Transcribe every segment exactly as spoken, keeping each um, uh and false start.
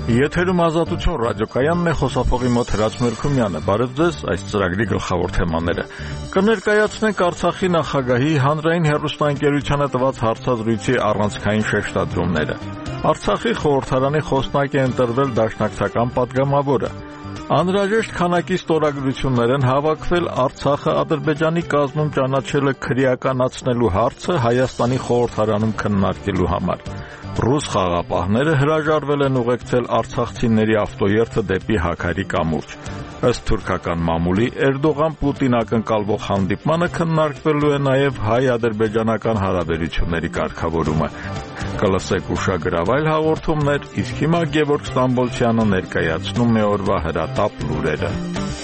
Եթերում ազատություն ռադիոկայանն է, խոսափողի մոտ Հրաց Մերքումյանը։ Բարև ձեզ, այս ծրագրի գլխավոր թեմաները։ Կներկայացնենք Արցախի նախագահի հանրային հեռուստաընկերությանը տված հարցազրույցի առանցքային շեշտադրումները։ Արցախի խորհրդարանի խոսնակ է ընտրվել դաշնակցական պատգամավորը։ Անհրաժեշտ քանակի ստորագրություններ են հավաքվել Արցախը Ադրբեջանի կազմում ճանաչելը քրեականացնելու հարցը Հայաստանի խորհրդարանում քննարկելու համար։ Ռուս խաղապահները հրաժարվել են ուղեկցել արցախցիների ավտոերթը դեպի Հաքարի կամուրջ։ Ըստ թուրքական մամուլի Էրդողան-Պուտին ակնկալվող հանդիպմանը քննարկվելու է նաև հայ-ադրբեջանական հարաբերությունների կարգավորումը։ Կլսեք ուշագրավ այլ հաղորդումներ, իսկ հիմա Գևորգ Ստամբոլցյանը ներկայացնում է օրվա հրատապ լուրերը։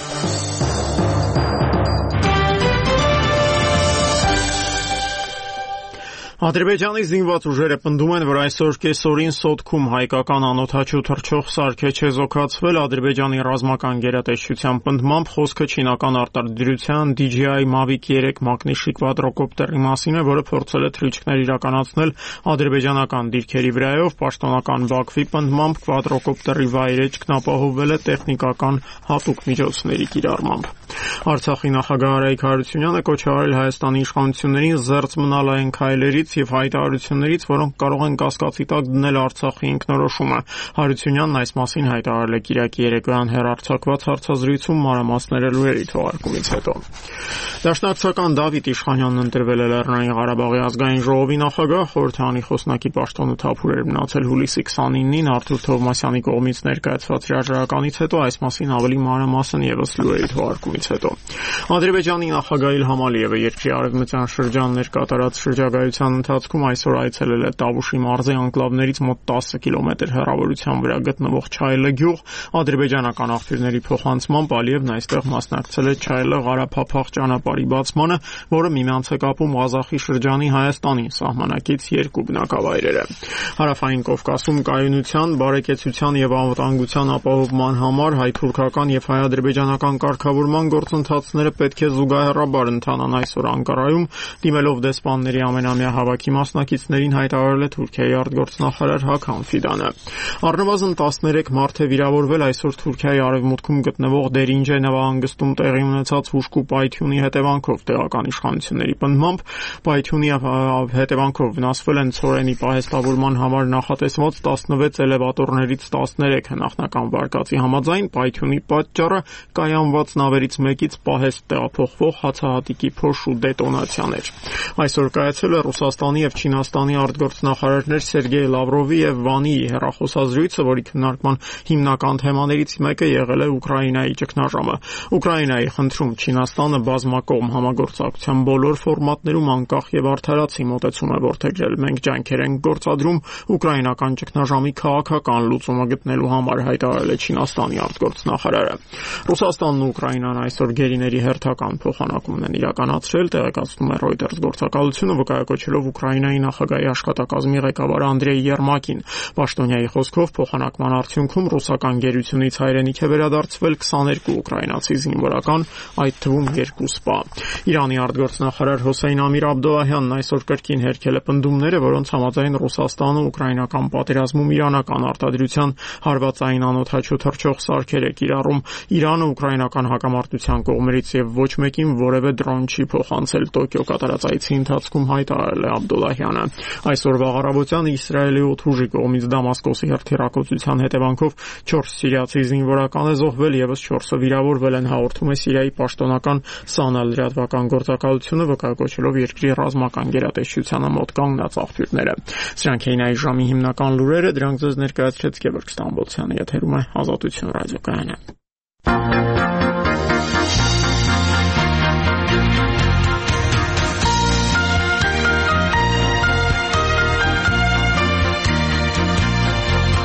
Ադրբեջանի զինված ուժերը պնդում են, որ այսօր կեսօրին Սոտքում հայկական անօդաչու թռչող սարք է չեզոքացվել։ Ադրբեջանի ռազմական գերատեսչության պնդմամբ խոսքը չինական արտադրության D J I Mavic երեք մագնիշի կվադրոկոպտերի մասին է, որը փորձել է թռիչքներ իրականացնել ադրբեջանական դիրքերի վրայով։ Պաշտոնական Բաքվի պնդմամբ կվադրոկոպտերի վայրեջքն ապահովվել է տեխնիկական հատուկ միջոցների կիրառմամբ։ Արցախի նախագահ Արայիկ Հարությունյանը կոչ է արել Հայաստանի իշխանություններին զերծ մնալ այն քայլերից եւ հայտարարություններից, որոնք կարող են կասկածի տակ դնել Արցախի ինքնորոշումը։ Հարությունյանն այս մասին հայտարարել է Կիրակի երեկոյան հեռարձակված հարցազրույցում մանրամասները լուրերի թողարկումից հետո։ Դաշնակցական Դավիթ Իշխանյանն ընտրվել է Լեռնային Ղարաբաղի ազգային ժողովի նախագահ, խորհրդարանի խոսնակի պաշտոնը թափուր էր մնացել հուլիսի քսանինին Արթուր Թովմասյանի կողմից ներկայացված հրաժարականից հետո, այս մասին ավելի մանրամասն ևս լուրերի թողարկումից հետո։ Ադրբեջանի նախագահ Իլհամ Ալիևը երկրի արևմտյան շրջաններ կատարած շրջագայության ընթացքում այսօր այցելել է Տավուշի մարզի անկլավներից մոտ տասը կիլոմետր հեռավորության վրա գտնվող Չայլը գյուղ։ Ադրբեջանական աղբյուրների փոխանցմամբ Ալիևն այստեղ մասնակցել է Չայլը Ղարափափախ ճանապարհի բացմանը, որը միմյանց է կապում Ղազախի շրջանի Հայաստանի սահմանակից երկու բնակավայրերը։ Հարավային Կովկասում կայունության, բարեկեցության եւ անվտանգության ապահովման համար հայ-թուրքական եւ հայ-ադրբեջանական կարգավորման գործընթացները պետք է զուգահեռաբար ընթանան։ Այսօր Անկարայում դիմելով դեսպանների ամենամյա հավաքի մասնակիցներին հայտարարել է Թուրքիայի արտգործնախարար Հական Ֆիդանը։ Առնվազն տասներեք մարդ է վիրավորվել այսօր Թուրքիայի արևմուտքում գտնվող Դերինջե նավահանգստում տեղի ունեցած հուժկու պայթյունի հետևանքով։ Տեղական իշխանությունների պնդմամբ պայթյունի հետևանքով վնասվել են ցորենի պահեստավորման համար նախատեսված տասնվեց էլևատորներից տասներեքը։ Նախնական վարկածի համաձայն պայթյունի պատճառը կայանված նավերից մեկից պահեստ տեղափոխվող հացահատիկի փոշու դետոնացիան էր։ Այսօր կայացել է Ռուսաստանի եւ Չինաստանի արտգործնախարարներ Սերգեյ Լավրովի եւ Վանիի հեռախոսազրույցը, որի քննարկման հիմնական թեմաներից մեկը եղել է Ուկրաինայի ճգնաժամը։ Ուկրաինայի խնդրում Չինաստանը բազմակողմ համագործակցության բոլոր ֆորմատներում անկախ եւ արդարացի մոտեցում է որդեգրել։ Մենք ջանքեր ենք գործադրում ուկրաինական ճգնաժամի քաղաքական լուծումը գտնելու համար, հայտարարել է Չինաստանի արտգործնախարարը։ Ռուսաստանն ու Ուկրաինան այսօր գերիների հերթական փոխանակումն են իրականացրել, տեղեկացնում է Reuters գործակալությունը, վկայակոչելով Ուկրաինայի նախագահի աշխատակազմի ղեկավար Անդրեյ Երմակին։ Պաշտոնյայի խոսքով փոխանակման արդյունքում ռուսական գերությունից հայրենիք է վերադարձվել քսաներկու ուկրաինացի զինվորական, այդ թվում երկու սպա։ Իրանի արտգործնախարար Հոսեյն Ամիր Աբդոլլահյանն այսօր կրկին հերքել է պնդումները, որոնց համաձայն Ռուսաստանը ուկրաինական պատերազմում իրանական արտադրության հարվածային անօդաչու թռչող սարքեր է կիրառում։ Իրանը ուկրաինական հակամարտության կողմերից եւ ոչ մեկին որևէ դրոն չի փոխանցել, Տոկիո կատարած այցի ընթացքում հայտարարել է Աբդոլլահյանը։ Այսօրվա առավոտյան Իսրայելի օդուժի կողմից Դամասկոսի հրթիռակոծության հետևանքով չորս սիրիացի զինվորական է զոհվել, եւս չորսը վիրավորվել են, հաղորդում է Սիրիայի պաշտոնական ՍԱՆԱ լրատվական գործակալությունը, վկայակոչելով երկրի ռազմական գերատեսչությանը մոտ կանգնած աղբյուրները։ Սրանք էին այս ժամի հիմնական լուրերը, դրանք ձեզ ներկայացրեց Գևորգ Ստամբոլցյանը, եթերում է Ազատություն ռադիոկայանը։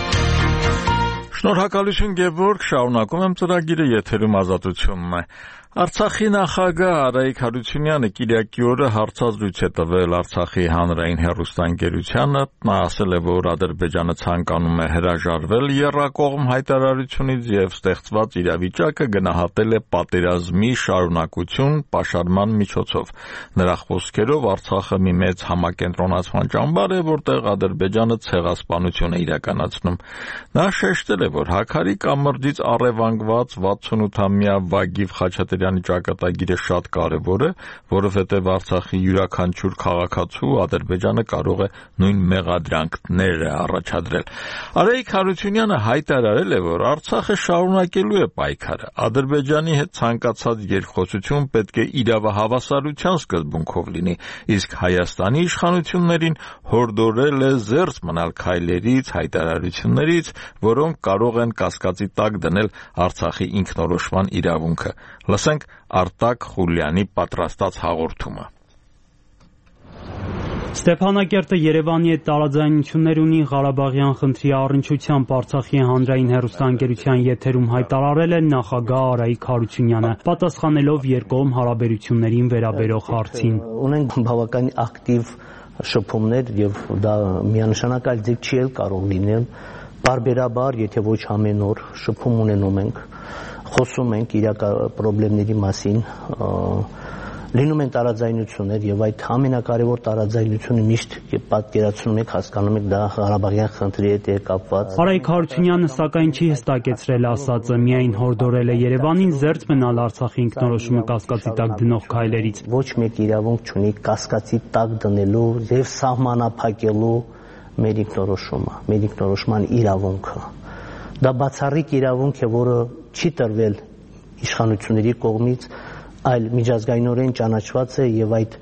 Շնորհակալություն Գևորգ, շարունակում եմ ծրագիրը, եթերում Ազատությունն է։ Արցախի նախագահ Արայիկ Հարությունյանը Կիրակի օրը հարցազրույց է տվել Արցախի հանրային հեռուստաընկերությանը, նա ասել է, որ Ադրբեջանը ցանկանում է հրաժարվել եռակողմ հայտարարությունից եւ ստեղծված իրավիճակը գնահատել է պատերազմի շարունակություն պաշարման միջոցով։ Նրա խոսքերով Արցախը մի մեծ համակենտրոնացման ճամբար է, որտեղ Ադրբեջանը ցեղասպանություն է իրականացնում։ Նա շեշտել է, որ Հաքարի կամրջից առևանգված վաթսունութամյա Վագիվ Խաչատրյանի ճակատագիրը շատ կարևոր է, որովհետև Արցախի յուրաքանչյուր քաղաքացու Ադրբեջանը կարող է նույն մեղադրանքները առաջադրել։ Արայիկ Հարությունյանը հայտարարել է, որ Արցախը շարունակելու է պայքարը։ Ադրբեջանի հետ ցանկացած երկխոսություն պետք է իրավահավասարության սկզբունքով լինի, իսկ Հայաստանի իշխանություններին հորդորել է զերծ մնալ քայլերից, հայտարարություններից, որոնք կարող են կասկածի տակ դնել Արցախի ինքնորոշման իրավունքը։ Լսենք Արտակ Խուլյանի պատրաստած հաղորդումը։ Ստեփանակերտը Երևանի հետ տարաձայնություններ ունի Ղարաբաղյան խնդրի առնչությամբ Արցախի հանրային հեռուստաընկերության եթերում հայտարարել է նախագահ Արայիկ Հարությունյանը, պատասխանելով երկկողմ հարաբերություններին վերաբերող հարցին։ Ունենք բավական ակտիվ շփումներ եւ դա միանշանակ այլ ձև չի կարող լինել։ Բարբերաբար, եթե ոչ ամեն օր շփում ունենում ենք, խոսում ենք իրական խնդիրների մասին, լինում են տարաձայնություններ եւ այդ ամենակարևոր տարաձայնությունը միշտ պատկերացնում եք, հասկանում եք դա Ղարաբաղյան խնդրի հետ է կապված։ Արայիկ Հարությունյանը սակայն չի հստակեցրել ասածը, միայն հորդորել է Երևանին զերծ մնալ Արցախի ինքնորոշումը կասկածի տակ դնող քայլերից։ Ոչ մեկ իրավունք չունի կասկածի տակ դնելու եւ սահմանափակելու մեր ինքնորոշումը, մեր ինքնորոշման իրավունքը։ Դա բացառիկ իրավունք է, որը չի տրվել իշխանությունների կողմից, այլ միջազգայինորեն ճանաչված է եւ այդ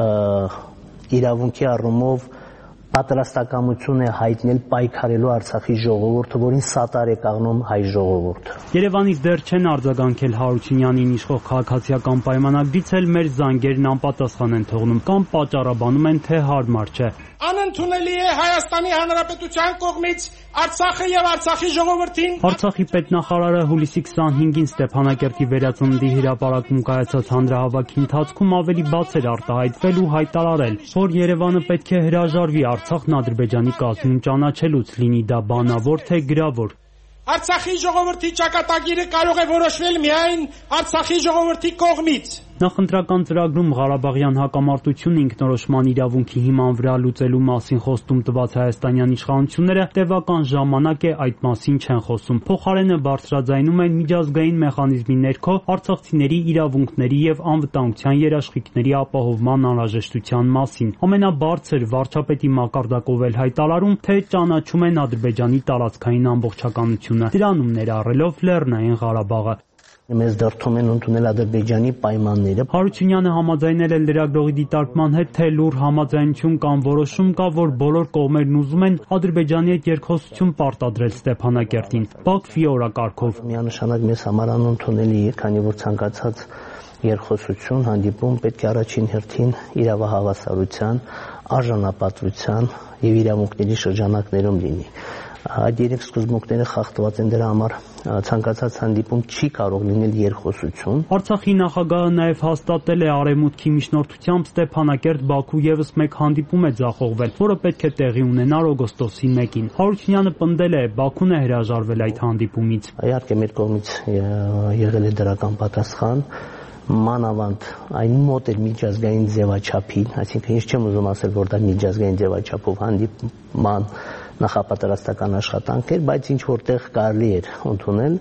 իրավունքի առումով պատրաստակամություն է հայտնել պայքարելու Արցախի ժողովուրդը, որին սատար է կանգնում հայ ժողովուրդը։ Երևանից դեռ չեն արձագանքել Հարությունյանին իշխող քաղաքացիական պայմանագրից էլ մեր զանգերն անպատասխան են թողնում կամ պատճառաբանում են, թե հարմար չէ։ Անընդունելի է Հայաստանի Հանրապետության կողմից Արցախը եւ Արցախի ժողովրդին։ Արցախի պետնախարարը հուլիսի քսանհինգին Ստեփանակերտի վերածննդի հրապարակում կայացած հանրահավաքի ընթացքում ավելի բաց էր արտահայտվել ու հայտարարել, որ Երևանը պետք է հրաժարվի Արցախն Ադրբեջանի կազմում ճանաչելուց, լինի դա բանավոր թե գրավոր։ Արցախի ժողովրդի ճակատագիրը կարող է որոշվել միայն Արցախի ժողովրդի կողմից։ Նախընտրական ծրագրում Ղարաբաղյան հակամարտությունն ինքնորոշման իրավունքի հիման վրա լուծելու մասին խոստում տված հայաստանյան իշխանությունները տևական ժամանակ է այդ մասին չեն խոսում։ Փոխարենը բարձրաձայնում են միջազգային մեխանիզմի ներքո արցախցիների իրավունքների եւ անվտանգության երաշխիքների ապահովման անհրաժեշտության մասին։ Ամենաբարձր վարչապետի մակարդակով էլ հայտարարում, թե ճանաչում են Ադրբեջանի տարածքային ամբողջականությունը, դրանում ներառելով Լեռնային Ղարաբաղը։ Մեզ դրդում են ընդունել Ադրբեջանի պայմանները։ Հարությունյանը համաձայնել է լրագրողի դիտարկման հետ, թե լուր համաձայնություն կամ որոշում կա, որ բոլոր կողմերն ուզում են Ադրբեջանի հետ երկխոսություն պարտադրել Ստեփանակերտին, Բաքվի օրակարգով։ Միանշանակ մեզ համար անընդունելի է, քանի որ ցանկացած երկխոսություն, հանդիպում պետք է առաջին հերթին իրավահավասարության, արժանապատվության եւ իրավունքների շրջանակներում լինի։ Այդ երեք սկզբունքները խախտված են, դրա համար ցանկացած հանդիպում չի կարող լինել երկխոսություն։ Արցախի նախագահը նաև հաստատել է Արևմուտքի միջնորդությամբ Ստեփանակերտ Բաքու եւս մեկ հանդիպում է ձախողվել, որը պետք է տեղի ունենար օգոստոսի մեկին։ Հարությունյանը պնդել է, Բաքուն է հրաժարվել այդ հանդիպումից։ Իհարկե մեր կողմից եղել է դրական պատասխան, մանավանդ այն մոտ էր միջազգային ձևաչափին, այսինքն ես չեմ ուզում ասել, որ դա միջազգային ձևաչափով հանդիպման նախապատրաստական աշխատանք էր, բայց ինչ որտեղ կարելի էր ընդունել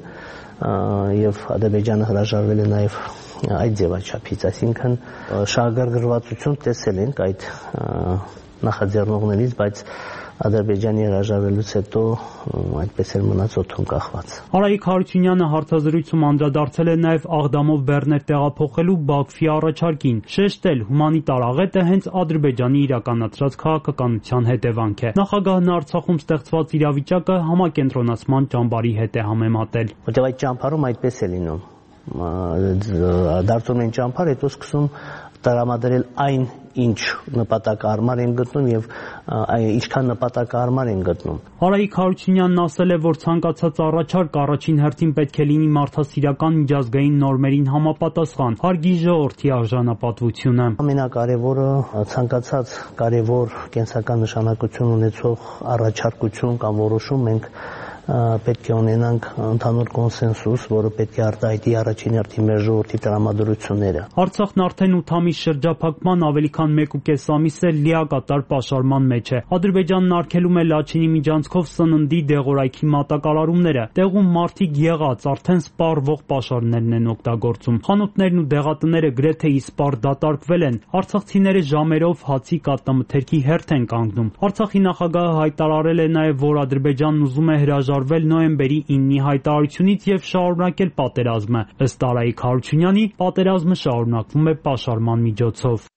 եւ Ադրբեջանը հրաժարվել է նաեւ այդ ձևաչափից, այսինքն շահագրգռվածություն տեսել ենք այդ նախաձեռնողներից, բայց Ադրբեջանի հրաժարվելուց հետո այդպես էլ մնաց օդում կախված։ Արայիկ Հարությունյանը հարցազրույցում անդրադարձել է նաև Աղդամով բեռներ տեղափոխելու Բաքվի առաջարկին, շեշտել հումանիտար աղետը հենց Ադրբեջանի իրականացրած քաղաքականության հետևանք է։ Նախագահն Արցախում ստեղծված իրավիճակը համակենտրոնացման ճամբարի հետ է համեմատել։ Որտեղ այդ ճամբարում այդպես է լինում։ Դարձում են ճամբար, հետո սկսում տրամադրել այն ինչ նպատակարար են գտնում եւ ինչքան նպատակարար են գտնում։ Արայիկ Հարությունյանն ասել է, որ ցանկացած առաջարկ առաջին հերթին պետք է լինի մարդասիրական միջազգային նորմերին համապատասխան, հարգի ժողովրդի արժանապատվությունը։ Ամենակարևորը ցանկացած կարևոր կենսական նշանակություն ունեցող առաջարկություն կամ որոշում մենք պետք է ունենանք ընդհանուր կոնսենսուս, որը պետք է արտահայտի առաջին հերթին մեր ժողովրդի տրամադրությունները։ Արցախն արդեն ութ ամիս շրջափակման ավելի քան մեկ ու կես ամիս է լիակատար պաշարման մեջ է։ Ադրբեջանն արգելում է Լաչինի միջանցքով սննդի դեղորայքի մատակարարումները։ Տեղում մարդիկ եղած արդեն սպառվող պաշարներն են օգտագործում։ Խանութներն ու դեղատները գրեթե իսպառ դատարկվել են։ Արցախցիները ժամերով հացի կատնամթերքի հերթ են կանգնում։ Արցախի նախագահը հայտարարել է նաև, որ Ադրբեջանն ուզում է հրաժարվել նոյեմբերի իննի հայտարարությունից եւ շարունակել պատերազմը։ Ըստ Արայիկ Հարությունյանի, պատերազմը շարունակվում է պաշարման միջոցով։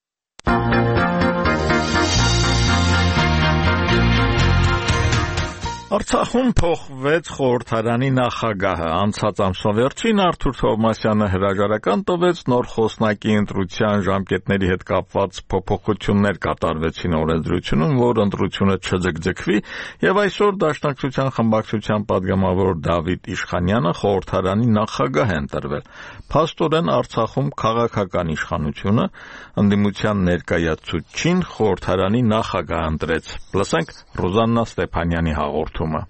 Արցախում փոխվեց խորհրդարանի նախագահը։ Անցած ամսվա վերջին Արթուր Թովմասյանը հրաժարական տվեց, նոր խոսնակի ընտրության ժամկետների հետ կապված փոփոխություններ կատարվեցին օրենսդրությունում, որ ընտրությունը չձգձգվի, եւ այսօր Դաշնակցության խմբակցության падգամավոր Դավիթ Իշխանյանը խորհրդարանի նախագահ է ընտրվել։ Փաստորեն Արցախում քաղաքական իշխանությունը ընդդիմության ներկայացուցչին խորհրդարանի նախագահ ընտրեց։ Լսենք Ռոզաննա Ստեփանյանի հաղորդումը։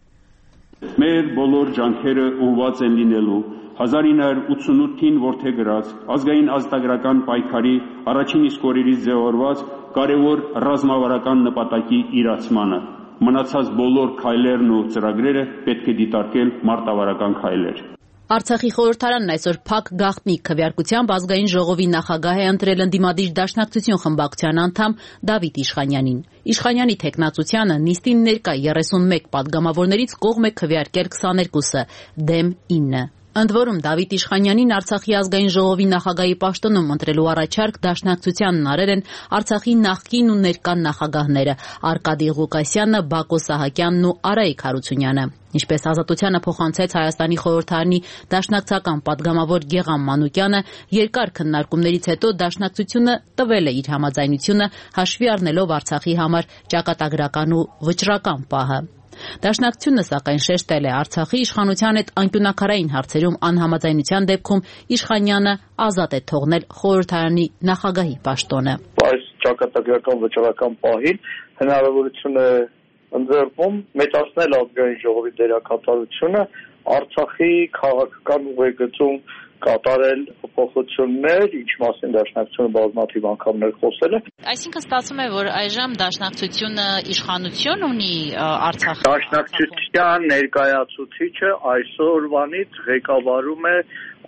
Մեր բոլոր ջանքերը ուղղված են լինելու հազար ինը հարյուր ութսունութին որդեգրած ազգային ազատագրական պայքարի առաջին իսկ օրերից ձևավորված կարևոր ռազմավարական նպատակի իրացմանը։ Մնացած բոլոր քայլերն ու ծրագրերը պետք է դիտարկել մարտավարական քայլեր։ Արցախի խորհրդարանն այսօր փակ գաղտնի քվեարկությամբ ազգային ժողովի նախագահ է ընտրել ընդդիմադիր Դաշնակցություն խմբակցության անդամ Դավիթ Իշխանյանին։ Իշխանյանի թեկնածությանը նիստին ներկա երեսունմեկ падգամավորներից կողմ է քվեարկել քսաներկուսը, դեմ ինը։ Ընդ որում Դավիթ Իշխանյանին Արցախի ազգային ժողովի նախագահի պաշտոնում ընտրելու առաջարկ Դաշնակցությանն արել են Արցախի նախկին ու ներկա նախագահները Արկադի Ղուկասյանը, Բակո Սահակյանն ու Արայիկ Հարությունյանը։ Ինչպես Ազատությանը փոխանցեց Հայաստանի խորհրդարանի դաշնակցական падգամավոր Գեգամ Մանուկյանը, երկար քննարկումներից հետո Դաշնակցությունը տվել է իր համաձայնությունը, հաշվի առնելով Արցախի համար ճակատագրական ու վճռական պահը։ Դաշնակցությունը սակայն շեշտել է Արցախի իշխանության հետ անկյունաքարային հարցերում անհամաձայնության դեպքում Իշխանյանը ազատ է թողնել խորհրդարանի նախագահի պաշտոնը։ Այս ճակատագրական վճռական պահին հնարավորություն է ընձեռվում մեծացնել ազգային ժողովի դերակատարությունը Արցախի քաղաքական ուղեգծում կատարել փոփոխություններ, ինչ մասին Դաշնակցությունը բազմաթիվ անգամներ խոսել է։ Այսինքն ստացվում է, որ այժմ Դաշնակցությունը իշխանություն ունի Արցախի։ Դաշնակցության ներկայացուցիչը այսօրվանից ղեկավարում է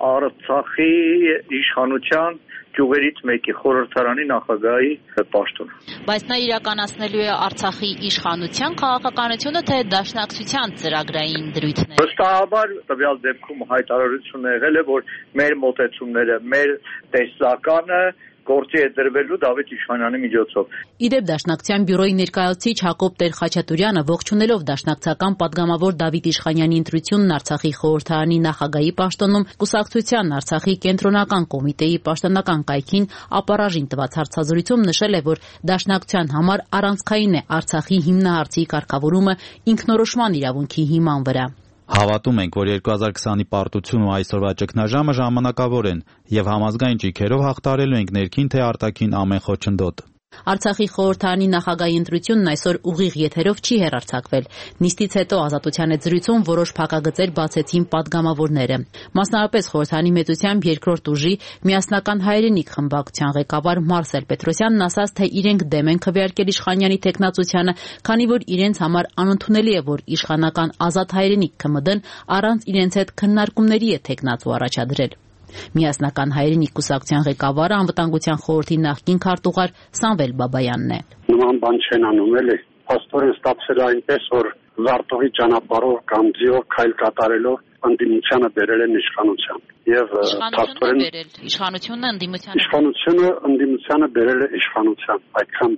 Արցախի իշխանության ճյուղերից մեկի խորհրդարանի նախագահի պաշտոնը։ Բայց նա իրականացնելու է Արցախի իշխանության քաղաքականությունը, թե Դաշնակցության ծրագրային դրույթները։ Վստահաբար տվյալ դեպքում հայտարարություն եղել է, որ մեր մոտեցումները, մեր տեսլականը գործի է դրվելու Դավիթ Իշխանյանի միջոցով։ Իդեպ Դաշնակցության բյուրոյի ներկայացուցիչ Հակոբ Տեր-Խաչատուրյանը ողջունելով Դաշնակցական падգամավոր Դավիթ Իշխանյանի ընտրությունն Արցախի խորհրդարանի նախագահի պաշտոնում, կուսակցության Արցախի կենտրոնական կոմիտեի պաշտոնական կայքին ապառաժին տված հարցազրույցում նշել է, որ Դաշնակցության համար առանցքային է Արցախի հիմնահարցի կարգավորումը ինքնորոշման իրավունքի հիման վրա։ Հավատում ենք, որ երկու հազար քսանի պարտությունն ու այսօրվա ճգնաժամը ժամանակավոր են եւ համազգային ճիգերով հաղթարելու ենք ներքին թե արտաքին ամեն խոչընդոտ։ Արցախի խորհրդարանի նախագահի ընտրությունն այսօր ուղիղ եթերով չի հեռարձակվել։ Նիստից հետո Ազատության հետ զրույցում որոշ փակագծեր բացեցին падգամավորները։ Մասնավորապես խորհրդարանի մեծությամբ երկրորդ ուժի Միասնական հայրենիք խմբակցության ղեկավար Մարսել Պետրոսյանն ասաց, թե իրենք դեմ են քվեարկել Իշխանյանի թեկնածությանը, քանի որ իրենց համար անընդունելի է, որ իշխանական Ազատ հայրենիք ՔՄԴ-ն առանց իրենց հետ քննարկումների է թեկնածու առաջադրել։ Միասնական հայրենիք կուսակցության ղեկավարը անվտանգության խորհրդի նախկին քարտուղար Սամվել Բաբայանն է։ Նման բան չեն անում էլի։ Փաստորեն ստացել է այնպես, որ զարտողի ճանապարհով կամ ձիով քայլ կատարելով ընդդիմությանը բերել են իշխանության։ Եվ փաստորեն իշխանությունը ընդդիմությանը իշխանությունը ընդդիմությանը բերել է իշխանության, այդքան բան։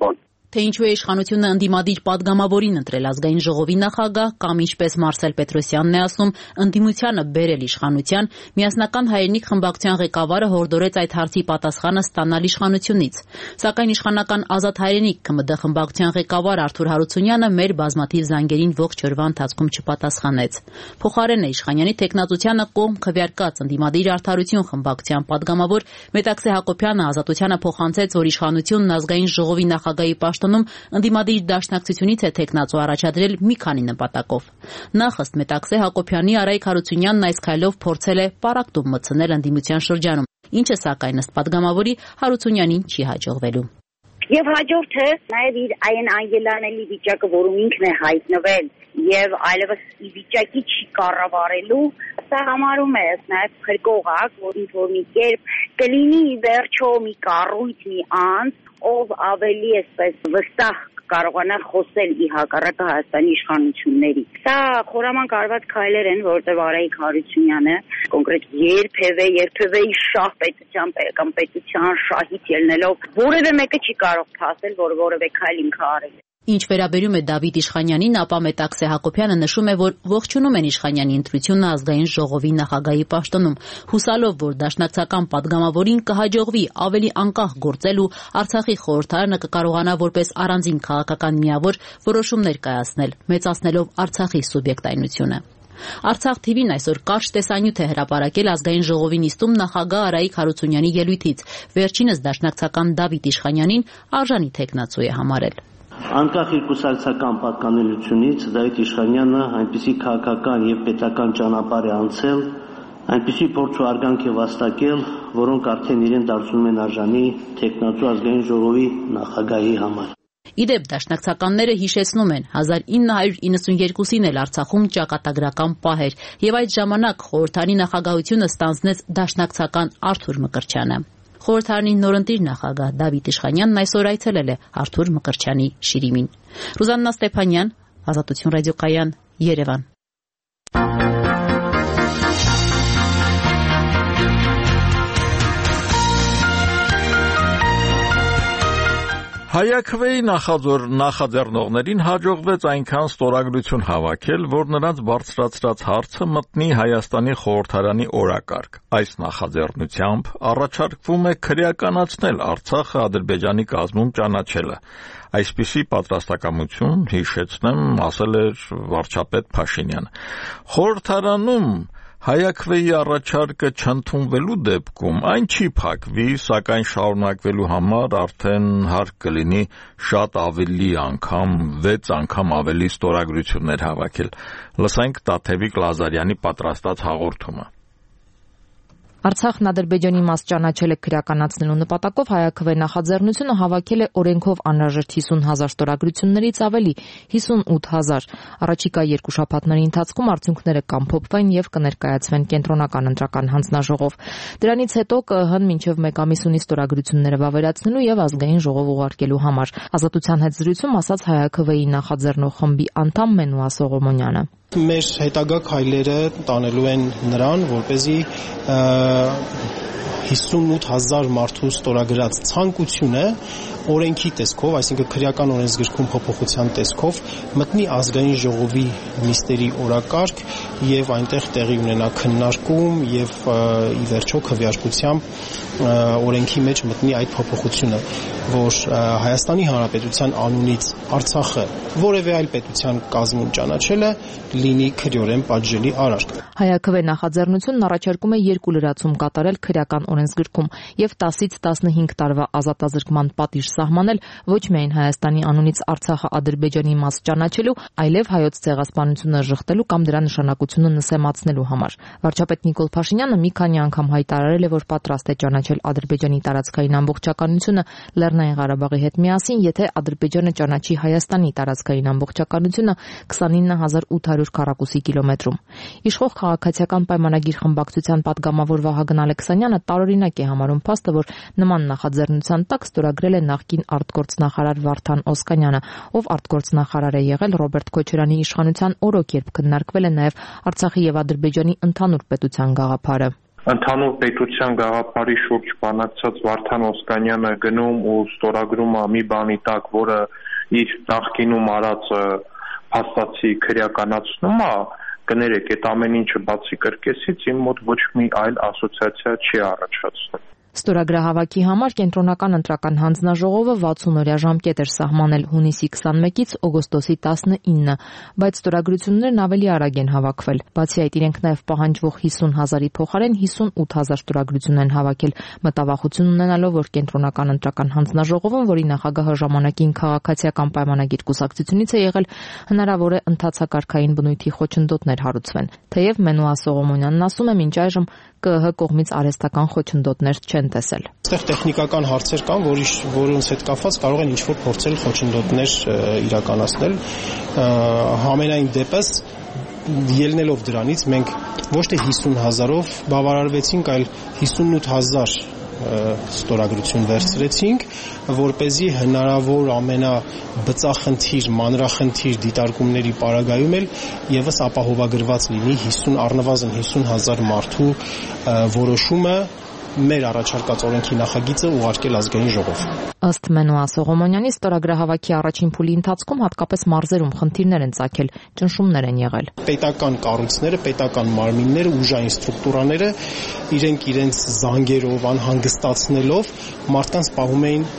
Թե ինչու է իշխանությունը ընդդիմադիր պատգամավորին ընտրել ազգային ժողովի նախագահ կամ ինչպես Մարսել Պետրոսյանն է ասում, ընդդիմությանը բերել իշխանության, Միասնական հայրենիք խմբակցության ղեկավարը հորդորեց այդ հարցի պատասխանը ստանալ իշխանությունից։ Սակայն իշխանական Ազատ հայրենիք K M D խմբակցության ղեկավար Արթուր Հարությունյանը մեր բազմաթիվ զանգերին ողջ օրվա ընթացքում չպատասխանեց։ Փոխարենը Իշխանյանի թեկնածությանը կողմ քվեարկած ընդդիմադիր արդարություն խմբակցության պատգամավոր Մետաքսե Հակոբյանը Ազատությանը փոխանցեց, որ իշխանությունն ազգային ժողովի նախագահի պաշտոնում ընդդիմադիր դաշնակցությունից է թեկնածու առաջադրել մի քանի նպատակով։ Նախ ըստ Մետաքսե Հակոբյանի Արայիկ Հարությունյանն այս քայլով փորձել է պարակտում մտցնել ընդդիմության շրջանում, ինչը սակայն ըստ պատգամավորի Հարությունյանին չի հաջողվելու։ Եվ հաջորդը նաև իր այն անգելանելի վիճակը, որում ինքն է հայտնվել եւ այլևս ի վիճակի չի կառավարելու, սա համարում է նաև փրկողակ, որ ինչ-որ մի կերպ կլինի վերջո մի կառույց, մի անձ, ով ավելի այսպես վստահ կարողանա խոսել ի հակառակը Հայաստանի իշխանությունների։ Սա խորամանկ արված քայլեր են, որտեղ Արայիկ Հարությունյանը կոնկրետ երբևէ երբևէ շահ պետության կամ պետության շահից ելնելով որևէ մեկը չի կարող փասել, որ որևէ քայլ ինքը արել է։ Ինչ վերաբերում է Դավիթ Իշխանյանին, ապա Մետաքսե Հակոբյանը նշում է, որ ողջունում են Իշխանյանի ընտրությունը ազգային ժողովի նախագահի պաշտոնում, հուսալով, որ դաշնակցական պատգամավորին կհաջողվի ավելի անկախ գործել ու Արցախի խորհրդարանը կկարողանա որպես առանձին քաղաքական միավոր որոշումներ կայացնել, մեծացնելով Արցախի սուբյեկտայնությունը։ Արցախ T V-ն այսօր կարճ տեսանյութ է հրապարակել ազգային ժողովի նիստում նախագահ Արայիկ Հարությունյանի ելույթից, վերջինս դաշնակցական Դավիթ Իշխանյանին արժանի թեկնածու է համարել։ Անկախ իր կուսակցական պատկանելությունից Դավիթ Իշխանյանը այնպիսի քաղաքական եւ պետական ճանապարհ է անցել, այնպիսի փորձ ու արգանք է վաստակել, որոնք արդեն իրեն դարձնում են արժանի թեկնածու ազգային ժողովի նախագահի համար։ Իդեպ դաշնակցականները հիշեցնում են հազար ինը հարյուր իննսունյերկուսին էլ Արցախում ճակատագրական պահ էր եւ այդ ժամանակ խորհրդարանի նախագահությունը ստանձնեց դաշնակցական Արթուր Մկրտչյանը։ Խորհրդարանի նորընտիր նախագահ Դավիթ Իշխանյանն այսօր այցելել է Արթուր Մկրտչյանի շիրիմին։ Ռուզաննա Ստեփանյան, Ազատություն ռադիոկայան, Երևան։ Հայաքվեի նախաձեռնողներին հաջողվեց այնքան ստորագրություն հավաքել, որ նրանց բարձրացրած հարցը մտնի Հայաստանի խորհրդարանի օրակարգ։ Այս նախաձեռնությամբ առաջարկվում է քրեականացնել Արցախը Ադրբեջանի կազմում ճանաչելը։ Այսպիսի պատրաստակամություն, հիշեցնեմ, ասել էր վարչապետ Փաշինյանը։ Խորհրդարանում Հայաքվեի առաջարկը չընդունվելու դեպքում այն չի փակվի, սակայն շարունակվելու համար արդեն հարկ կլինի շատ ավելի անգամ, վեց անգամ ավելի ստորագրություններ հավաքել։ Լսենք Տաթևիկ Լազարյանի պատրաստած հաղորդումը։ Արցախն Ադրբեջանի մաս ճանաչել է քրեականացնելու նպատակով Հայաքվե նախաձեռնությունը հավաքել է օրենքով անհրաժեշտ հիսուն հազար ստորագրություններից ավելի հիսունութ հազար։ Առաջիկա երկու շաբաթների ընթացքում արդյունքները կամփոփվեն եւ կներկայացվեն կենտրոնական ընտրական հանձնաժողով։ Դրանից հետո ԿԸՀ-ն մինչեւ մեկ ամիս ունի ստորագրությունները վավերացնելու եւ ազգային ժողով ուղարկելու համար։ Ազատության հետ զրույցում ասաց Հայաքվեի նախաձեռնող խմբի անդամ Մենուա Սողոմոնյանը։ Մեր հետագա քայլերը տանելու են նրան, որպեսզի հիսունութ հազար մարդու ստորագրած ցանկությունը օրենքի տեսքով, այսինքն քրեական օրենսգրքում փոփոխության տեսքով մտնի ազգային ժողովի նիստերի օրակարգ եւ այնտեղ տեղի ունենա քննարկում եւ ի վերջո քվեարկությամբ օրենքի մեջ մտնի այդ փոփոխությունը, որ Հայաստանի Հանրապետության անունից Արցախը որևէ այլ պետության կազմում ճանաչելը լինի քրեորեն պատժելի արարք։ Հայաքվե նախաձեռնությունն առաջարկում է երկու լրացում կատարել քրեական օրենսգրքում եւ տասից տասնհինգ տարվա ազատազրկման պատիժ սահմանել ոչ միայն Հայաստանի անունից Արցախը Ադրբեջանի մաս ճանաչելու, այլև հայոց ցեղասպանությունը ժխտելու կամ դրա նշանակությունը նսեմացնելու համար։ Վարչապետ Նիկոլ Փաշինյանը մի քանի անգամ հայտարարել է, որ պատրաստ է ճանաչել Ադրբեջանի տարածքային ամբողջականությունը Լեռնային Ղարաբաղի հետ միասին, եթե Ադրբեջանը ճանաչի Հայաստանի տարածքային ամբողջականությունը քսանինը հազար ութ հարյուր քառակուսի կիլոմետրում։ Իշխող քաղաքացիական պայմանագիր խմբակցության պատգամավոր Վահագն Ալեքսանյանը տարօրինակ է համարում փաստը, որ նման նախաձեռնության տակ ստորագրել է նախկին արտգործնախարար Վարդան Օսկանյանը, ով արտգործնախարար է եղել Ռոբերտ Քոչարյանի իշխանության օրոք, երբ քննարկվել է նաև Արցախի եւ Ադրբեջանի ընդհանուր պետության գաղափարը։ Ընդհանուր պետության գաղափարի շուրջ բանակցած Վարդան Օսկանյանը գնում ու ստորագրում է մի բանի տակ, որը իր նախկինում արածը փաստացի քրեականացնում է, կներեք, այդ ամեն ինչը բացի կրկեսից իմ մոտ ոչ մի այլ ասոցիացիա չի առաջացնում։ Ստորագրահավաքի համար կենտրոնական ընտրական հանձնաժողովը վաթսուն օրյա ժամկետ էր սահմանել հունիսի քսանմեկից օգոստոսի տասնինը, բայց ստորագրություններն ավելի արագ են հավաքվել։ Բացի այդ, իրենք նաև պահանջվող հիսուն հազարի փոխարեն հիսունութ հազար ստորագրություն են հավաքել, մտավախություն ունենալով, որ կենտրոնական ընտրական հանձնաժողովում, որի նախագահը ժամանակին քաղաքացիական պայմանագիր կուսակցությունից է եղել, հնարավոր է ընթացակարգային բնույթի խոչընդոտներ հարուցվեն։ Թեև Մենուա Սողոմոնյանն ասում է, մինչ այժմ Կ Ըհ կողմից արհեստական խոչընդոտներ չեն տեսել։ Այստեղ տեխնիկական հարցեր կան, որի որոնց հետ կապված կարող են ինչ-որ փորձել խոչընդոտներ իրականացնել։ Համենայն դեպս ելնելով դրանից մենք ոչ թե հիսուն հազարով բավարարվեցինք, այլ հիսունութ հազար ստորագրություն վերցրեցինք, որպեսզի հնարավոր ամենաբծախնդիր, մանրախնդիր դիտարկումների պարագայում էլ եւս ապահովագրված լինի հիսուն առնվազն հիսուն հազար մարդու որոշումը մեր առաջարկած օրենքի նախագիծը ուղարկել ազգային ժողով։ Ըստ Մենուա Սողոմոնյանի, ստորագրահավաքի առաջին փուլի ընթացքում հատկապես մարզերում խնդիրներ են ծագել, ճնշումներ են եղել։ Պետական կառույցները, պետական մարմինները, ուժային ստրուկտուրաները իրենք իրենց զանգերով, անհանգստացնելով մարդկանց պահում էին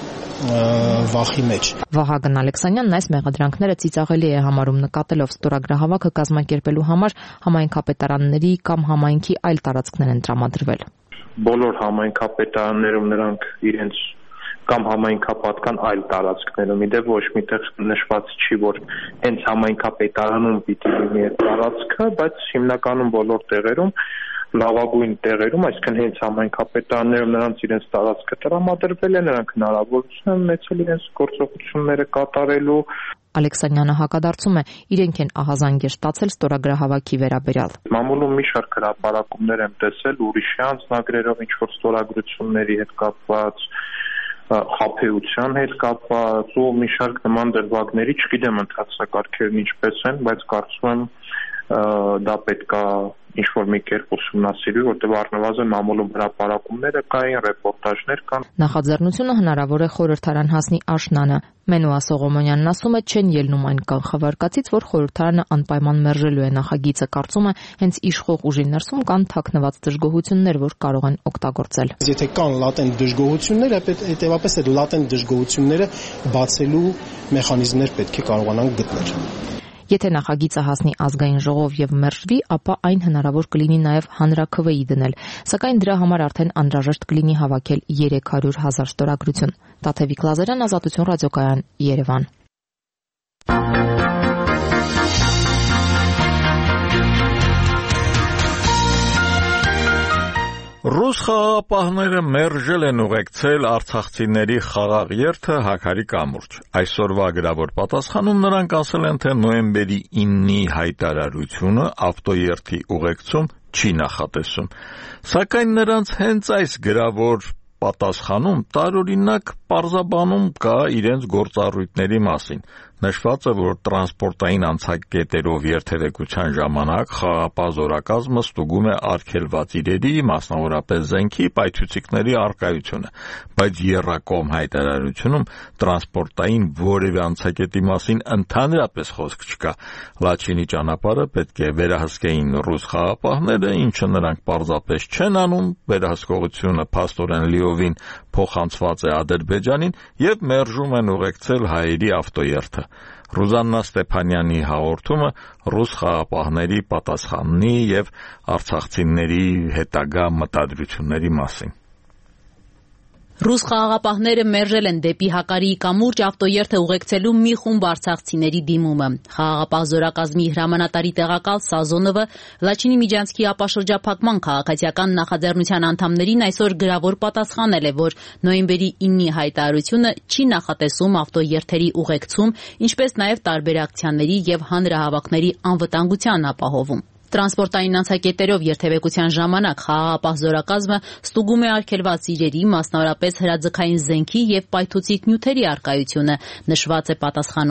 վախի մեջ։ Վահագն Ալեքսանյանն այս մեղադրանքները ծիծաղելի է համարում, նկատելով ստորագրահավաքը կազմակերպելու համար համայնքապետարանների կամ համայնքի այլ տարածքներ են տրամադրվել։ Բոլոր համայնքապետարաններում նրանք իրենց կամ համայնքապատկան այլ տարածքներում, իդեպ ոչ միտեղ նշված չի, որ հենց համայնքապետարանում պիտի լինի այդ տարածքը, բայց հիմնականում բոլոր տեղերում, լավագույն տեղերում, այսինքն հենց համայնքապետարաններում նրանց իրենց տարածքը տրամադրվել է, նրանք հնարավորություն են ունեցել իրենց գործողությունները կատարելու։ Ալեքսանյանը հակադարձում է, իրենք են ահազանգեր ստացել ստորագրահավաքի վերաբերյալ։ Մամուլում մի շարք հրապարակումներ եմ տեսել ուրիշի անձնագրերով ինչ-որ ստորագրությունների հետ կապված, խաբեության հետ կապված ու մի շարք նման դրվագների, չգիտեմ ընթացակարգերն ինչպես են, բայց կարծում եմ դա պետք է ինչ-որ մի կերպ ուսումնասիրի, որտեղ առնվազն մամուլում հրապարակումները կային, ռեպորտաժներ կան։ Նախաձեռնությունը հնարավոր է խորհրդարան հասնի աշնանը։ Մենուա Սողոմոնյանն ասում է, չեն ելնում այն կանխավարկածից, որ խորհրդարանը անպայման մերժելու է նախագիծը, կարծում է, հենց իշխող ուժի ներսում կան թաքնված դժգոհություններ, որ կարող են օգտագործել։ Եթե կան լատենտ դժգոհություններ, հետևաբար այդ լատենտ դժգոհությունները բացելու մեխանիզմներ պետք է կարողանանք գտնել։ Եթե նախագիծը հասնի ազգային ժողով եւ մերժվի, ապա այն հնարավոր կլինի նաեւ հանրաքվեի դնել, սակայն դրա համար արդեն անհրաժեշտ կլինի հավաքել երեք հարյուր հազար ստորագրություն։ Տաթևիկ Լազարյան, Ազատություն ռադիոկայան, Երևան։ Ռուս խաղաղապահները մերժել են ուղեկցել արցախցիների խաղաղ երթը Հաքարի կամուրջ։ Այսօրվա գրավոր պատասխանում նրանք ասել են, թե նոյեմբերի իննի հայտարարությունը ավտոերթի ուղեկցում չի նախատեսում։ Սակայն նրանց հենց այս գրավոր պատասխանում տարօրինակ պարզաբանում կա իրենց գործառույթների մասին։ Նշված է, որ տրանսպորտային անցակետերով երթևեկության ժամանակ խաղաղապահ զորակազմը ստուգում է արգելված իրերի, մասնավորապես զենքի, պայթուցիկների առկայությունը, բայց եռակողմ հայտարարությունում տրանսպորտային որևէ անցակետի մասին ընդհանրապես խոսք չկա։ Լաչինի ճանապարհը պետք է վերահսկեին ռուս խաղաղապահները, ինչը նրանք պարզապես չեն անում, վերահսկողությունը փաստորեն լիովին փոխանցված է Ադրբեջանին եւ մերժում են ուղեկցել հայերի ավտոերթը։ Ռուզաննա Ստեփանյանի հաղորդումը ռուս խաղաղապահների պատասխաննի եւ արցախցիների հետագա մտադրությունների մասին։ Ռուս խաղաղապահները մերժել են դեպի Հակարի կամուրջ ավտոերթը ուղեկցելու մի խումբ արցախցիների դիմումը։ Խաղաղապահ զորակազմի հրամանատարի տեղակալ Սազոնովը Լաչինի Միջանցքի ապաշրջափակման քաղաքացիական նախաձեռնության անդամներին այսօր գրավոր պատասխանել է, որ նոյեմբերի իննի հայտարարությունը չի նախատեսում ավտոերթերի ուղեկցում, ինչպես նաև տարբեր ակցիաների եւ հանրահավաքների անվտանգության ապահովում։ Տրանսպորտային անցակետերով երթևեկության ժամանակ խաղաղապահ զորակազմը ստուգում է արգելված իրերի, մասնավորապես հրաձգային զենքի եւ պայթուցիկ նյութերի առկայությունը, նշված է պատասխանում։